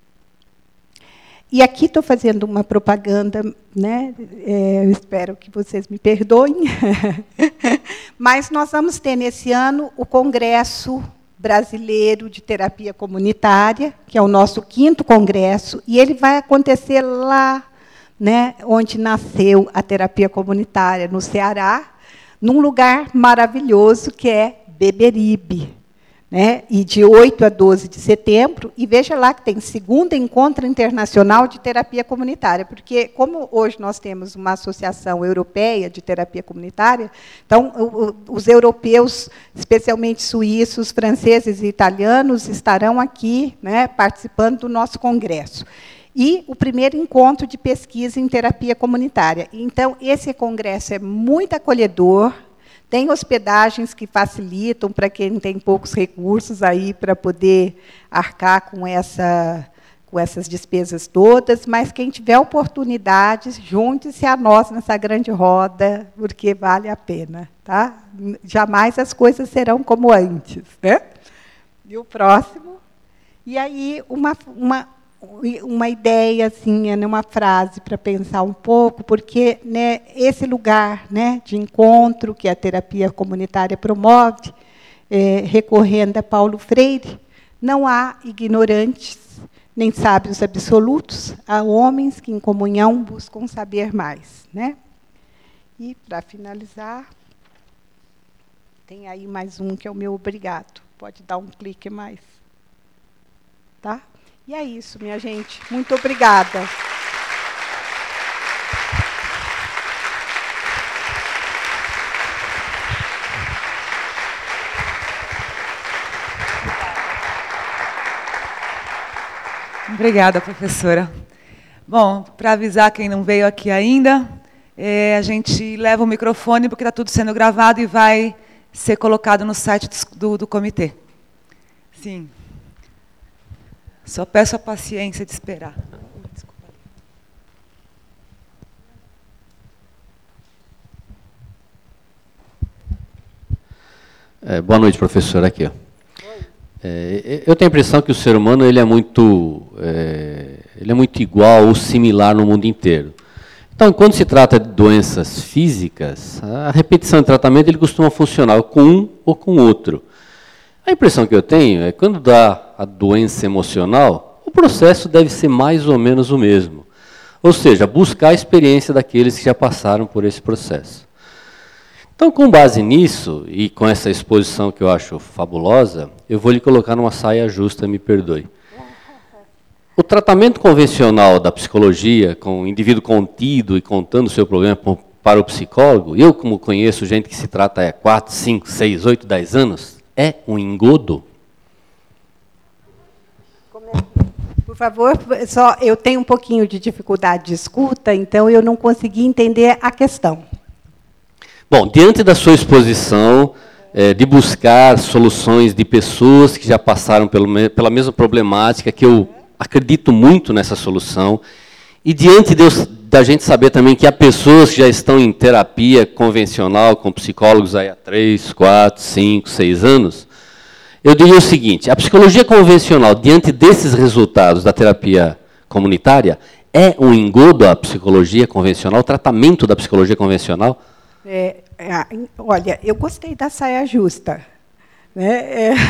E aqui estou fazendo uma propaganda, né? É, eu espero que vocês me perdoem, mas nós vamos ter, nesse ano, o Congresso Brasileiro de Terapia Comunitária, que é o nosso quinto congresso, e ele vai acontecer lá, né, onde nasceu a terapia comunitária, no Ceará, num lugar maravilhoso, que é Beberibe. Né, e de oito a doze de setembro, e veja lá que tem segundo encontro internacional de terapia comunitária, porque, como hoje nós temos uma associação europeia de terapia comunitária, então, o, o, os europeus, especialmente suíços, franceses e italianos, estarão aqui, né, participando do nosso congresso. e o primeiro encontro de pesquisa em terapia comunitária. Então, esse congresso é muito acolhedor, tem hospedagens que facilitam para quem tem poucos recursos aí para poder arcar com, essa, com essas despesas todas, mas quem tiver oportunidade, junte-se a nós nessa grande roda, porque vale a pena. Tá? Jamais as coisas serão como antes. Né? E o próximo? E aí, uma, uma, uma ideia, assim, né, uma frase para pensar um pouco, porque, né, esse lugar, né, de encontro que a terapia comunitária promove, é, recorrendo a Paulo Freire, não há ignorantes, nem sábios absolutos, há homens que, em comunhão, buscam saber mais. Né? E, para finalizar, tem aí mais um que é o meu obrigado. Pode dar um clique mais. Tá? E é isso, minha gente. Muito obrigada. Obrigada, professora. Bom, para avisar quem não veio aqui ainda, é, a gente leva o microfone, porque está tudo sendo gravado e vai ser colocado no site do, do comitê. Sim. Só peço a paciência de esperar. É, boa noite, professor. Aqui. Ó. É, eu tenho a impressão que o ser humano ele é, muito, é, ele é muito igual ou similar no mundo inteiro. Então, quando se trata de doenças físicas, a repetição de tratamento ele costuma funcionar com um ou com outro. A impressão que eu tenho é que quando dá a doença emocional, o processo deve ser mais ou menos o mesmo. Ou seja, buscar a experiência daqueles que já passaram por esse processo. Então, com base nisso, e com essa exposição que eu acho fabulosa, eu vou lhe colocar numa saia justa, me perdoe. O tratamento convencional da psicologia, com o indivíduo contido e contando o seu problema para o psicólogo, eu, como conheço gente que se trata há quatro, cinco, seis, oito, dez anos, é um engodo. Por favor, só eu tenho um pouquinho de dificuldade de escuta, então eu não consegui entender a questão. Bom, diante da sua exposição, é, de buscar soluções de pessoas que já passaram pelo, pela mesma problemática, que eu acredito muito nessa solução, e diante de, da gente saber também que há pessoas que já estão em terapia convencional, com psicólogos aí há três, quatro, cinco, seis anos, eu diria o seguinte, a psicologia convencional, diante desses resultados da terapia comunitária, é um engodo à psicologia convencional, o tratamento da psicologia convencional? É, é, olha, eu gostei da saia justa. Né? É,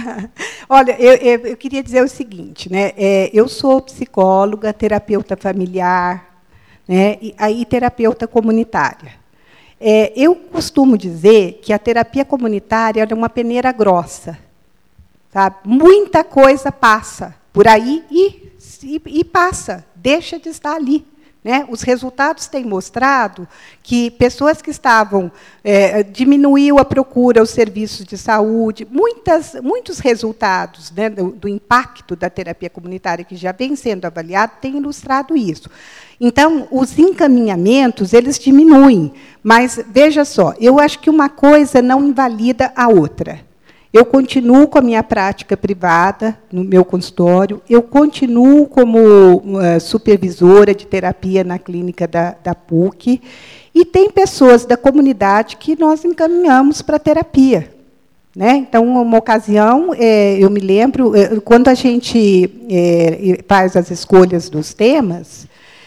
olha, eu, eu, eu queria dizer o seguinte, né? É, eu sou psicóloga, terapeuta familiar, né? E aí terapeuta comunitária. É, eu costumo dizer que a terapia comunitária é uma peneira grossa. Sabe? Muita coisa passa por aí e, e, e passa, deixa de estar ali. Né? Os resultados têm mostrado que pessoas que estavam... É, diminuiu a procura aos serviços de saúde, muitas, muitos resultados, né, do, do impacto da terapia comunitária que já vem sendo avaliado têm ilustrado isso. Então, os encaminhamentos, eles diminuem. Mas, veja só, eu acho que uma coisa não invalida a outra. Eu continuo com a minha prática privada no meu consultório, eu continuo como uh, supervisora de terapia na clínica da, da P U C, e tem pessoas da comunidade que nós encaminhamos para terapia. Né? Então, uma ocasião, é, eu me lembro, é, quando a gente é, faz as escolhas dos temas,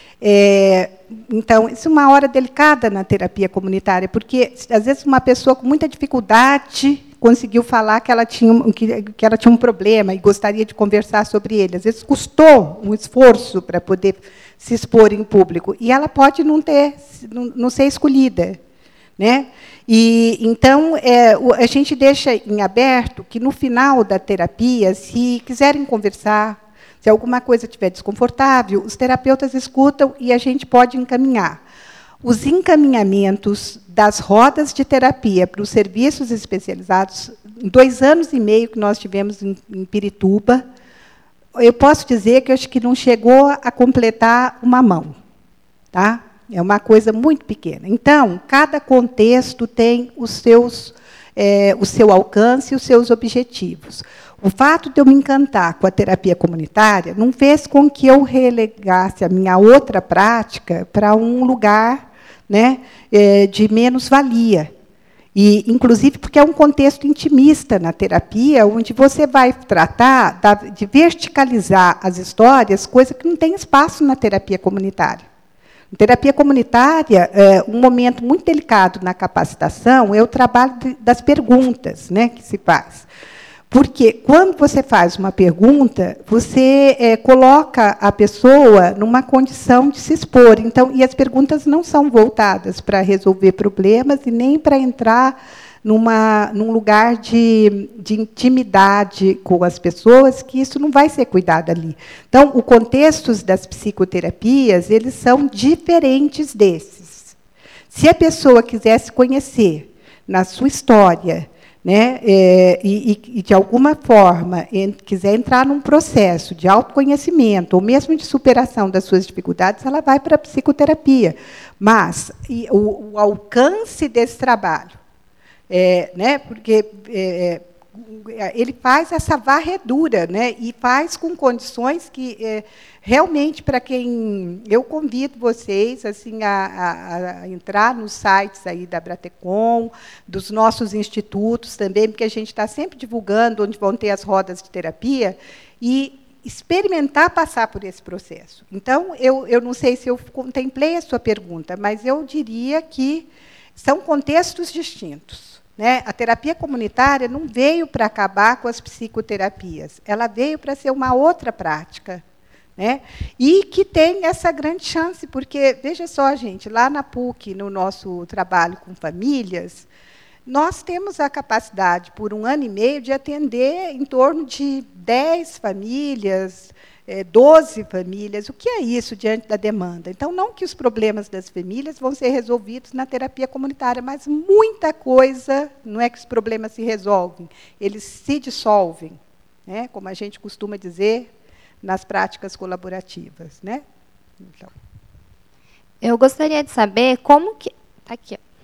é, então, isso é uma hora delicada na terapia comunitária, porque, às vezes, uma pessoa com muita dificuldade conseguiu falar que ela, tinha, que, que ela tinha um problema e gostaria de conversar sobre ele. Às vezes, custou um esforço para poder se expor em público, e ela pode não, ter, não, não ser escolhida. Né? E, então, é, a gente deixa em aberto que, no final da terapia, se quiserem conversar, se alguma coisa estiver desconfortável, os terapeutas escutam e a gente pode encaminhar. Os encaminhamentos das rodas de terapia para os serviços especializados, em dois anos e meio que nós tivemos em, em Pirituba, eu posso dizer que eu acho que não chegou a completar uma mão, tá? É uma coisa muito pequena. Então, cada contexto tem os seus, é, o seu alcance e os seus objetivos. O fato de eu me encantar com a terapia comunitária não fez com que eu relegasse a minha outra prática para um lugar, né, é, de menos-valia. E, inclusive, porque é um contexto intimista na terapia, onde você vai tratar de verticalizar as histórias, coisa que não tem espaço na terapia comunitária. Em terapia comunitária, um momento muito delicado na capacitação é o trabalho das perguntas, né, que se faz. Porque, quando você faz uma pergunta, você é, coloca a pessoa numa condição de se expor. Então, e as perguntas não são voltadas para resolver problemas e nem para entrar numa, num lugar de, de intimidade com as pessoas, que isso não vai ser cuidado ali. Então, os contextos das psicoterapias, eles são diferentes desses. Se a pessoa quisesse conhecer na sua história, né, é, e, e, de alguma forma, em, quiser entrar num processo de autoconhecimento, ou mesmo de superação das suas dificuldades, ela vai para a psicoterapia. Mas e, o, o alcance desse trabalho, é, né, porque é, ele faz essa varredura, né, e faz com condições que, é, realmente, para quem... Eu convido vocês assim, a, a, a entrar nos sites aí da Bratecom, dos nossos institutos também, porque a gente está sempre divulgando onde vão ter as rodas de terapia, e experimentar passar por esse processo. Então, eu, eu não sei se eu contemplei a sua pergunta, mas eu diria que são contextos distintos. Né? A terapia comunitária não veio para acabar com as psicoterapias, ela veio para ser uma outra prática. Né? E que tem essa grande chance, porque, veja só, gente, lá na PUC, no nosso trabalho com famílias, nós temos a capacidade, por um ano e meio, de atender em torno de dez famílias, doze famílias. O que é isso diante da demanda? Então, não que os problemas das famílias vão ser resolvidos na terapia comunitária, mas muita coisa, não é que os problemas se resolvem, eles se dissolvem, né? Como a gente costuma dizer, nas práticas colaborativas, né? Então. Eu gostaria de saber como que... Tá aqui, ó.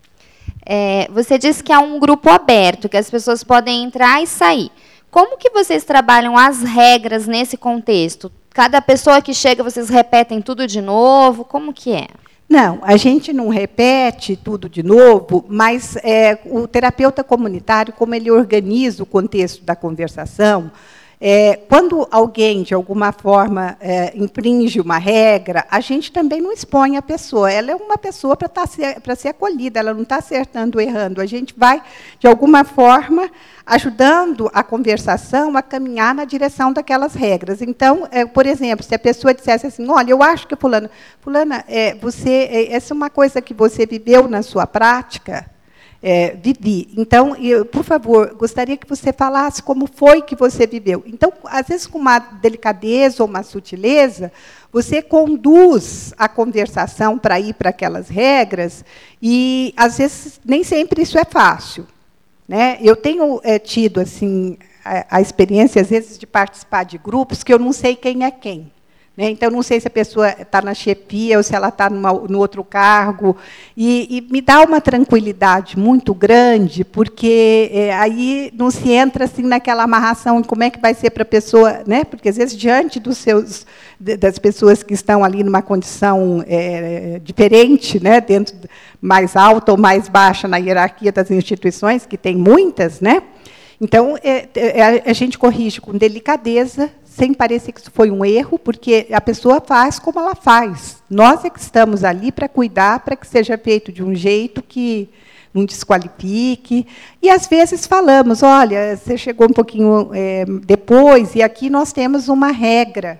É, você disse que é um grupo aberto, que as pessoas podem entrar e sair. Como que vocês trabalham as regras nesse contexto? Cada pessoa que chega, vocês repetem tudo de novo? Como que é? Não, a gente não repete tudo de novo, mas é, o terapeuta comunitário, como ele organiza o contexto da conversação, É, quando alguém, de alguma forma, é, infringe uma regra, a gente também não expõe a pessoa. Ela é uma pessoa para tá ser, para ser acolhida, ela não está acertando ou errando. A gente vai, de alguma forma, ajudando a conversação a caminhar na direção daquelas regras. Então, é, por exemplo, se a pessoa dissesse assim, olha, eu acho que fulana, fulana, é, você, é, essa é uma coisa que você viveu na sua prática. É, vivi. Então, eu, por favor, gostaria que você falasse como foi que você viveu. Então, às vezes, com uma delicadeza ou uma sutileza, você conduz a conversação para ir para aquelas regras, e, às vezes, nem sempre isso é fácil. Né? Eu tenho é, tido assim, a, a experiência, às vezes, de participar de grupos que eu não sei quem é quem. Então, não sei se a pessoa está na chefia ou se ela está no outro cargo. E, e me dá uma tranquilidade muito grande, porque é, aí não se entra assim, naquela amarração, como é que vai ser para a pessoa, né? Porque, às vezes, diante dos seus, das pessoas que estão ali numa condição é, diferente, né? Dentro, mais alta ou mais baixa na hierarquia das instituições, que tem muitas, né? Então, é, é, a gente corrige com delicadeza, sem parecer que isso foi um erro, porque a pessoa faz como ela faz. Nós é que estamos ali para cuidar, para que seja feito de um jeito que não desqualifique. E, às vezes, falamos, olha, você chegou um pouquinho é, depois, e aqui nós temos uma regra,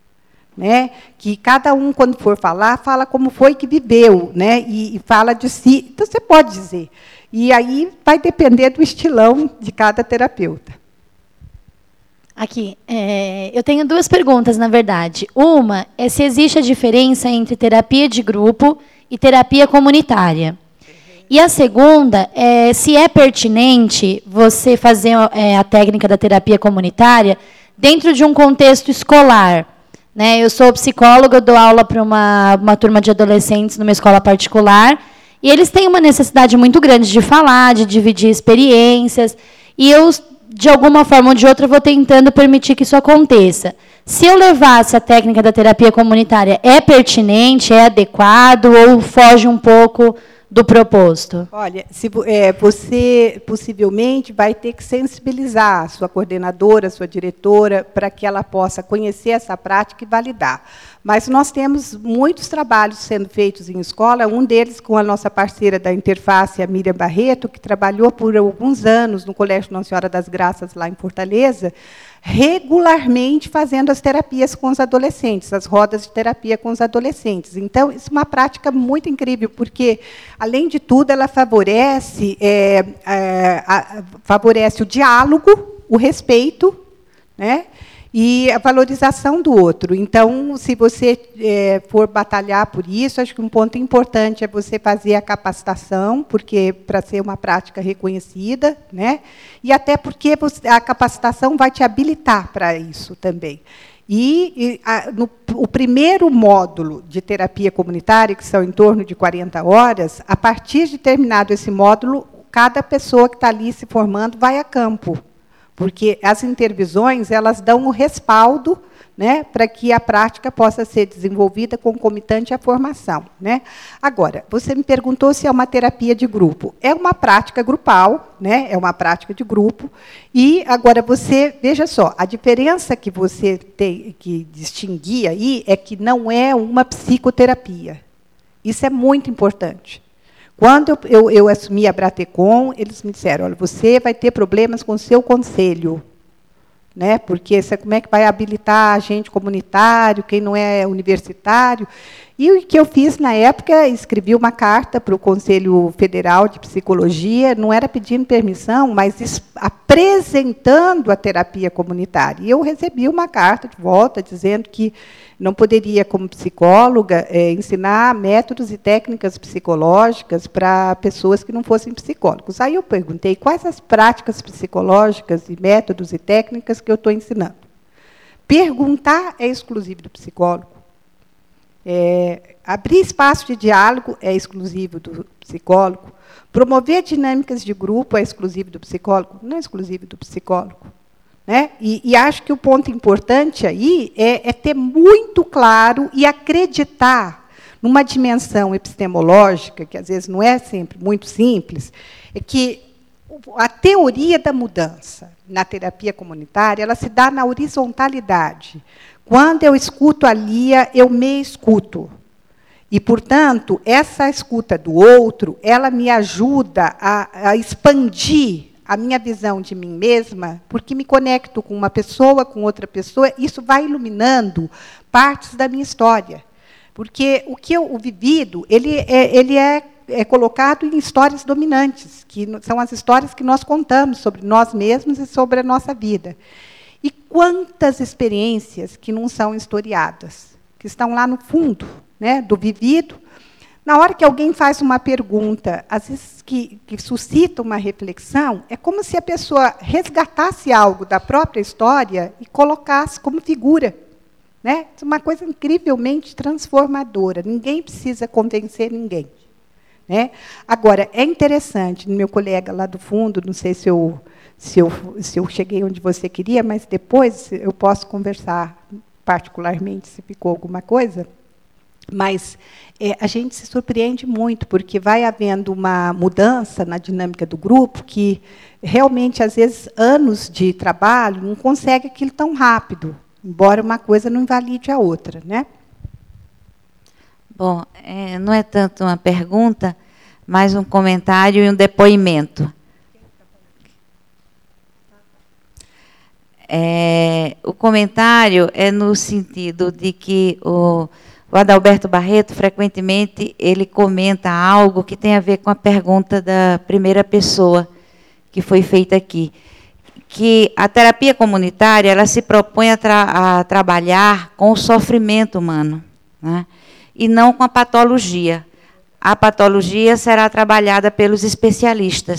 né, que cada um, quando for falar, fala como foi que viveu, né, e, e fala de si. Então, você pode dizer. E aí vai depender do estilão de cada terapeuta. Aqui, é, eu tenho duas perguntas, na verdade. Uma é se existe a diferença entre terapia de grupo e terapia comunitária. E a segunda é se é pertinente você fazer é, a técnica da terapia comunitária dentro de um contexto escolar. Né? Eu sou psicóloga, eu dou aula para uma, uma turma de adolescentes numa escola particular, e eles têm uma necessidade muito grande de falar, de dividir experiências, e eu, de alguma forma ou de outra, vou tentando permitir que isso aconteça. Se eu levasse a técnica da terapia comunitária, é pertinente, é adequado, ou foge um pouco do proposto? Olha, se, é, você possivelmente vai ter que sensibilizar a sua coordenadora, a sua diretora, para que ela possa conhecer essa prática e validar. Mas nós temos muitos trabalhos sendo feitos em escola, um deles com a nossa parceira da Interface, a Miriam Barreto, que trabalhou por alguns anos no Colégio Nossa Senhora das Graças, lá em Fortaleza, regularmente fazendo as terapias com os adolescentes, as rodas de terapia com os adolescentes. Então, isso é uma prática muito incrível, porque, além de tudo, ela favorece, é, é, a, favorece o diálogo, o respeito, né, e a valorização do outro. Então, se você é, for batalhar por isso, acho que um ponto importante é você fazer a capacitação, porque para ser uma prática reconhecida, né? E até porque você, a capacitação vai te habilitar para isso também. E, e a, no, o primeiro módulo de terapia comunitária, que são em torno de quarenta horas, a partir de terminado esse módulo, cada pessoa que está ali se formando vai a campo. Porque as intervisões, elas dão o respaldo, né, para que a prática possa ser desenvolvida concomitante à formação, né? Agora, você me perguntou se é uma terapia de grupo. É uma prática grupal, né, é uma prática de grupo. E, agora, você, veja só, a diferença que você tem que distinguir aí é que não é uma psicoterapia. Isso é muito importante. Quando eu, eu, eu assumi a Bratecom, eles me disseram, olha, você vai ter problemas com o seu conselho, né? Porque você, como é que vai habilitar agente comunitário, quem não é universitário? E o que eu fiz na época, escrevi uma carta para o Conselho Federal de Psicologia, não era pedindo permissão, mas apresentando a terapia comunitária. E eu recebi uma carta de volta dizendo que não poderia, como psicóloga, é, ensinar métodos e técnicas psicológicas para pessoas que não fossem psicólogos. Aí eu perguntei quais as práticas psicológicas e métodos e técnicas que eu estou ensinando. Perguntar é exclusivo do psicólogo. É, abrir espaço de diálogo é exclusivo do psicólogo. Promover dinâmicas de grupo é exclusivo do psicólogo? Não é exclusivo do psicólogo. Né? E, e acho que o ponto importante aí é, é ter muito claro e acreditar numa dimensão epistemológica, que às vezes não é sempre muito simples, é que a teoria da mudança na terapia comunitária, ela se dá na horizontalidade. Quando eu escuto a Lia, eu me escuto. E, portanto, essa escuta do outro, ela me ajuda a, a expandir a minha visão de mim mesma, porque me conecto com uma pessoa, com outra pessoa, isso vai iluminando partes da minha história. Porque o que eu o vivido, ele é, ele é, é colocado em histórias dominantes, que são as histórias que nós contamos sobre nós mesmos e sobre a nossa vida. E quantas experiências que não são historiadas, que estão lá no fundo, né, do vivido. Na hora que alguém faz uma pergunta, às vezes que, que suscita uma reflexão, é como se a pessoa resgatasse algo da própria história e colocasse como figura. Né? É uma coisa incrivelmente transformadora. Ninguém precisa convencer ninguém. Né? Agora, é interessante, meu colega lá do fundo, não sei se eu, se, eu, se eu cheguei onde você queria, mas depois eu posso conversar particularmente, se ficou alguma coisa. Mas é, a gente se surpreende muito, porque vai havendo uma mudança na dinâmica do grupo que, realmente, às vezes, anos de trabalho não consegue aquilo tão rápido, embora uma coisa não invalide a outra. Né? Bom, é, não é tanto uma pergunta, mas um comentário e um depoimento. É, o comentário é no sentido de que o, o Adalberto Barreto, frequentemente, ele comenta algo que tem a ver com a pergunta da primeira pessoa que foi feita aqui, que a terapia comunitária ela se propõe a, tra a trabalhar com o sofrimento humano, né? E não com a patologia. A patologia será trabalhada pelos especialistas.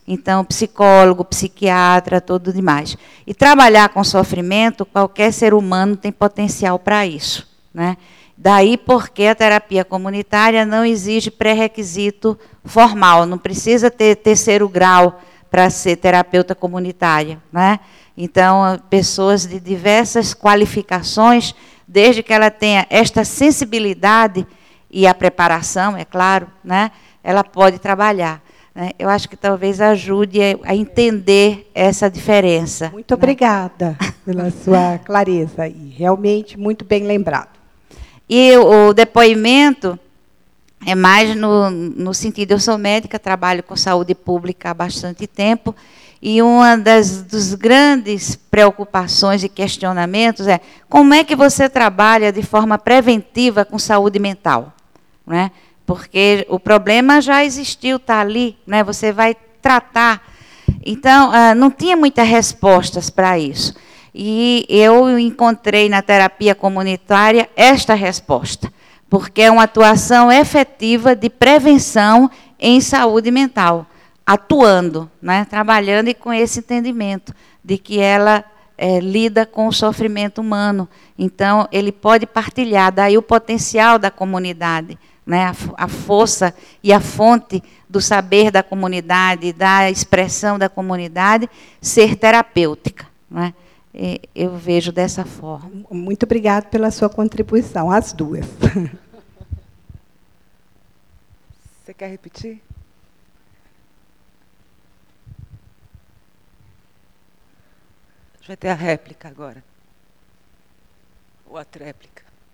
Então, psicólogo, psiquiatra, tudo demais. E trabalhar com sofrimento, qualquer ser humano tem potencial para isso, né? Daí porque a terapia comunitária não exige pré-requisito formal, não precisa ter terceiro grau para ser terapeuta comunitária, né? Então, pessoas de diversas qualificações, desde que ela tenha esta sensibilidade e a preparação, é claro, né? Ela pode trabalhar. Eu acho que talvez ajude a entender essa diferença. Muito obrigada, né, pela sua clareza, e realmente muito bem lembrado. E o depoimento é mais no, no sentido, eu sou médica, trabalho com saúde pública há bastante tempo, e uma das dos grandes preocupações e questionamentos é como é que você trabalha de forma preventiva com saúde mental, né? Porque o problema já existiu, está ali, né? Você vai tratar. Então, não tinha muitas respostas para isso. E eu encontrei na terapia comunitária esta resposta, porque é uma atuação efetiva de prevenção em saúde mental, atuando, né? Trabalhando e com esse entendimento de que ela é, lida com o sofrimento humano. Então, ele pode partilhar, daí o potencial da comunidade, né, a, a força e a fonte do saber da comunidade, da expressão da comunidade, ser terapêutica, né? E eu vejo dessa forma. Muito obrigada pela sua contribuição, as duas. Você quer repetir? A gente vai ter a réplica agora. Ou a tréplica.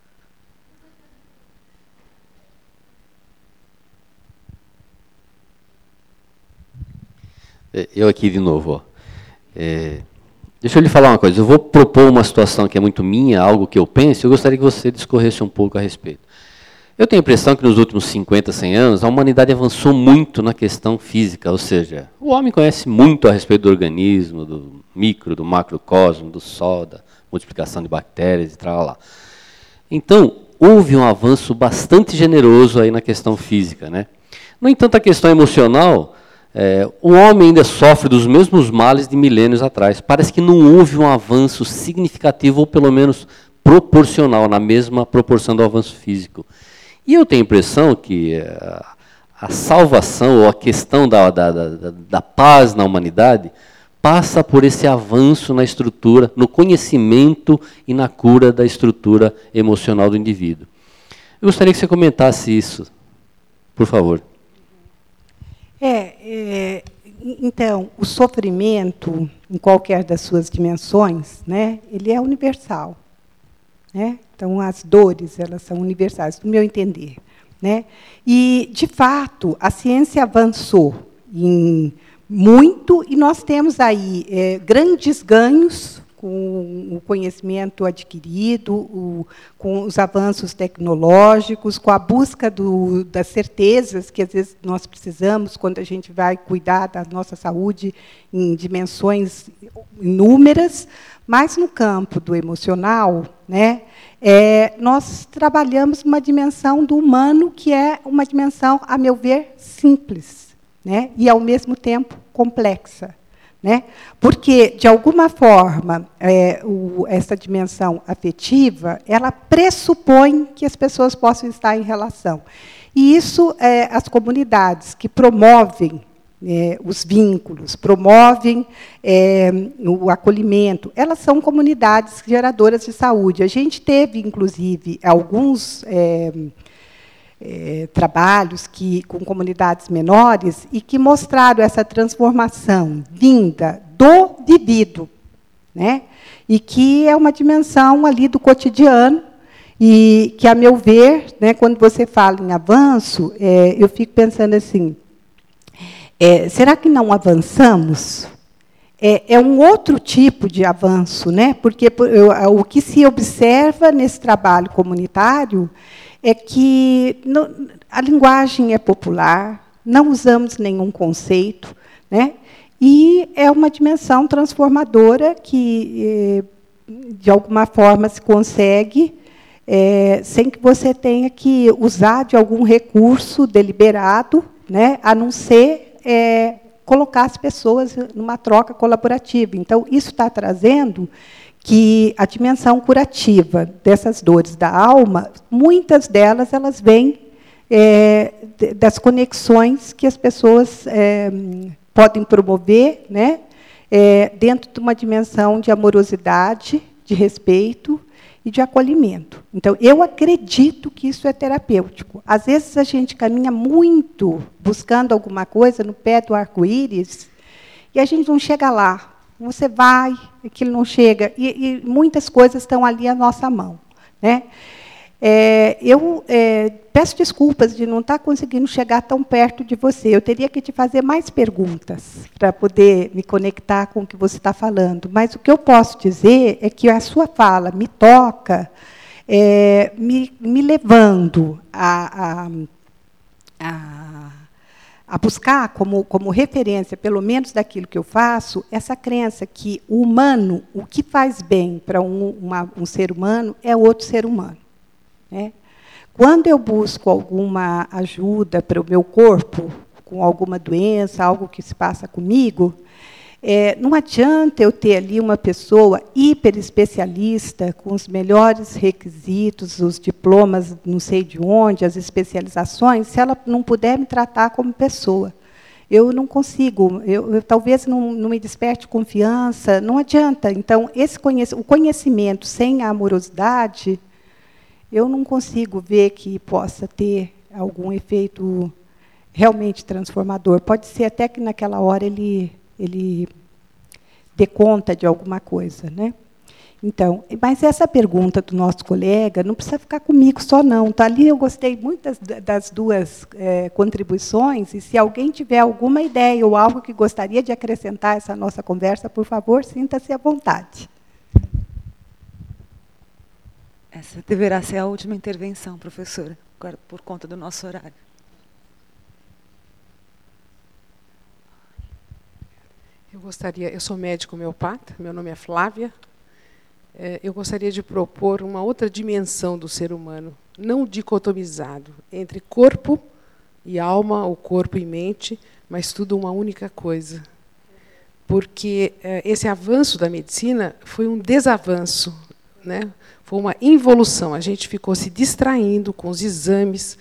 Eu aqui de novo. Ó. É, deixa eu lhe falar uma coisa. Eu vou propor uma situação que é muito minha, algo que eu penso, e eu gostaria que você discorresse um pouco a respeito. Eu tenho a impressão que nos últimos cinquenta, cem anos, a humanidade avançou muito na questão física, ou seja, o homem conhece muito a respeito do organismo, do micro, do macrocosmo, do sol, da multiplicação de bactérias e tal lá. Então, houve um avanço bastante generoso aí na questão física, né? No entanto, a questão emocional, é, o homem ainda sofre dos mesmos males de milênios atrás. Parece que não houve um avanço significativo, ou pelo menos proporcional, na mesma proporção do avanço físico. E eu tenho a impressão que a, a salvação, ou a questão da, da, da, da paz na humanidade, passa por esse avanço na estrutura, no conhecimento e na cura da estrutura emocional do indivíduo. Eu gostaria que você comentasse isso, por favor. É, é, então, o sofrimento, em qualquer das suas dimensões, né, ele é universal. Né? Então, as dores, elas são universais, do meu entender. Né? E, de fato, a ciência avançou em muito, e nós temos aí é, grandes ganhos com o conhecimento adquirido, o, com os avanços tecnológicos, com a busca do, das certezas que, às vezes, nós precisamos quando a gente vai cuidar da nossa saúde em dimensões inúmeras, mas, no campo do emocional, né, é, nós trabalhamos uma dimensão do humano que é uma dimensão, a meu ver, simples, né, e, ao mesmo tempo, complexa. Né? Porque, de alguma forma, é, o, essa dimensão afetiva, ela pressupõe que as pessoas possam estar em relação. E isso, é, as comunidades que promovem é, os vínculos, promovem é, o acolhimento, elas são comunidades geradoras de saúde. A gente teve, inclusive, alguns É, É, trabalhos que, com comunidades menores e que mostraram essa transformação vinda do indivíduo, né? E que é uma dimensão ali do cotidiano e que, a meu ver, né, quando você fala em avanço, é, eu fico pensando assim, é, será que não avançamos? É, é um outro tipo de avanço, né? Porque eu, o que se observa nesse trabalho comunitário é que no, a linguagem é popular, não usamos nenhum conceito, né? E é uma dimensão transformadora que, de alguma forma, se consegue, é, sem que você tenha que usar de algum recurso deliberado, né? A não ser é, colocar as pessoas numa troca colaborativa. Então, isso está trazendo que a dimensão curativa dessas dores da alma, muitas delas elas vêm é, das conexões que as pessoas é, podem promover, né, é, dentro de uma dimensão de amorosidade, de respeito e de acolhimento. Então, eu acredito que isso é terapêutico. Às vezes, a gente caminha muito buscando alguma coisa no pé do arco-íris e a gente não chega lá. Você vai, aquilo não chega. E, e muitas coisas estão ali à nossa mão, né? É, eu é, peço desculpas de não estar conseguindo chegar tão perto de você. Eu teria que te fazer mais perguntas para poder me conectar com o que você está falando. Mas o que eu posso dizer é que a sua fala me toca, é, me, me levando a, a, a, a buscar como, como referência, pelo menos daquilo que eu faço, essa crença que o humano, o que faz bem para um, uma, um ser humano, é outro ser humano. Né? Quando eu busco alguma ajuda para o meu corpo, com alguma doença, algo que se passa comigo, é, não adianta eu ter ali uma pessoa hiper especialista, com os melhores requisitos, os diplomas não sei de onde, as especializações, se ela não puder me tratar como pessoa. Eu não consigo, eu, eu talvez não, não me desperte confiança, não adianta. Então, esse conhec- o conhecimento sem a amorosidade, eu não consigo ver que possa ter algum efeito realmente transformador. Pode ser até que, naquela hora, ele, ele dê conta de alguma coisa, né? Então, mas essa pergunta do nosso colega não precisa ficar comigo só, não. Tá ali, eu gostei muito das, das duas é, contribuições, e se alguém tiver alguma ideia ou algo que gostaria de acrescentar a essa nossa conversa, por favor, sinta-se à vontade. Essa deverá ser a última intervenção, professora, agora por conta do nosso horário. Eu gostaria, eu sou médico homeopata, meu nome é Flávia. É, eu gostaria de propor uma outra dimensão do ser humano, não dicotomizado, entre corpo e alma, ou corpo e mente, mas tudo uma única coisa. Porque é, esse avanço da medicina foi um desavanço, né? Foi uma involução. A gente ficou se distraindo com os exames,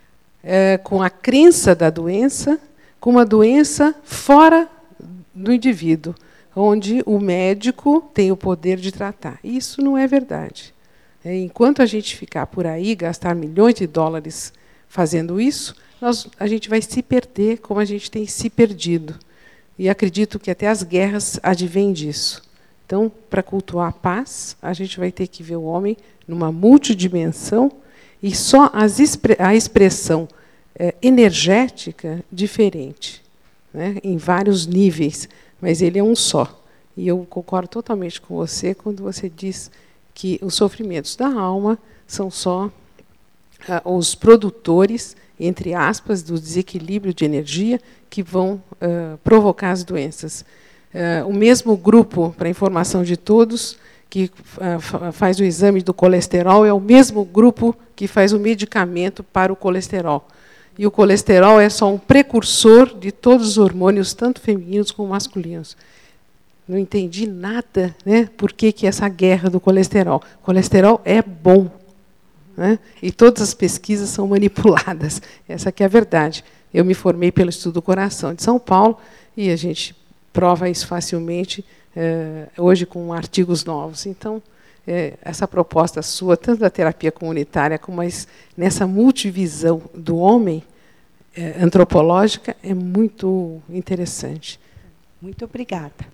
é, com a crença da doença, com uma doença fora do indivíduo, onde o médico tem o poder de tratar. Isso não é verdade. É, enquanto a gente ficar por aí, gastar milhões de dólares fazendo isso, nós, a gente vai se perder como a gente tem se perdido. E acredito que até as guerras advêm disso. Então, para cultuar a paz, a gente vai ter que ver o homem numa multidimensão e só as expre a expressão é, energética diferente, né, em vários níveis, mas ele é um só. E eu concordo totalmente com você quando você diz que os sofrimentos da alma são só ah, os produtores, entre aspas, do desequilíbrio de energia que vão ah, provocar as doenças. Uh, o mesmo grupo, para informação de todos, que uh, faz o exame do colesterol, é o mesmo grupo que faz o medicamento para o colesterol. E o colesterol é só um precursor de todos os hormônios, tanto femininos como masculinos. Não entendi nada, né, por que, que essa guerra do colesterol. O colesterol é bom, né, e todas as pesquisas são manipuladas. Essa que é a verdade. Eu me formei pelo Estudo do Coração de São Paulo, e a gente prova isso facilmente, eh, hoje com artigos novos. Então, eh, essa proposta sua, tanto da terapia comunitária, como as, nessa multivisão do homem eh, antropológica, é muito interessante. Muito obrigada.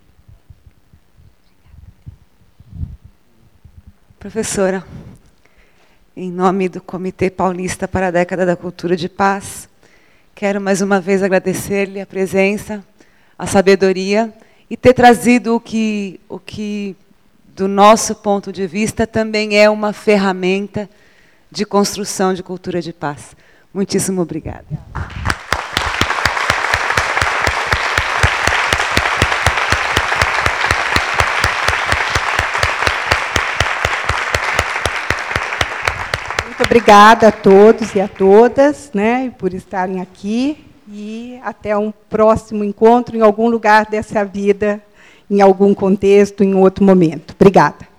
Professora, em nome do Comitê Paulista para a Década da Cultura de Paz, quero mais uma vez agradecer-lhe a presença, a sabedoria e ter trazido o que, o que, do nosso ponto de vista, também é uma ferramenta de construção de cultura de paz. Muitíssimo obrigada. Muito obrigada a todos e a todas, né, por estarem aqui. e até um próximo encontro em algum lugar dessa vida, em algum contexto, em outro momento. Obrigada.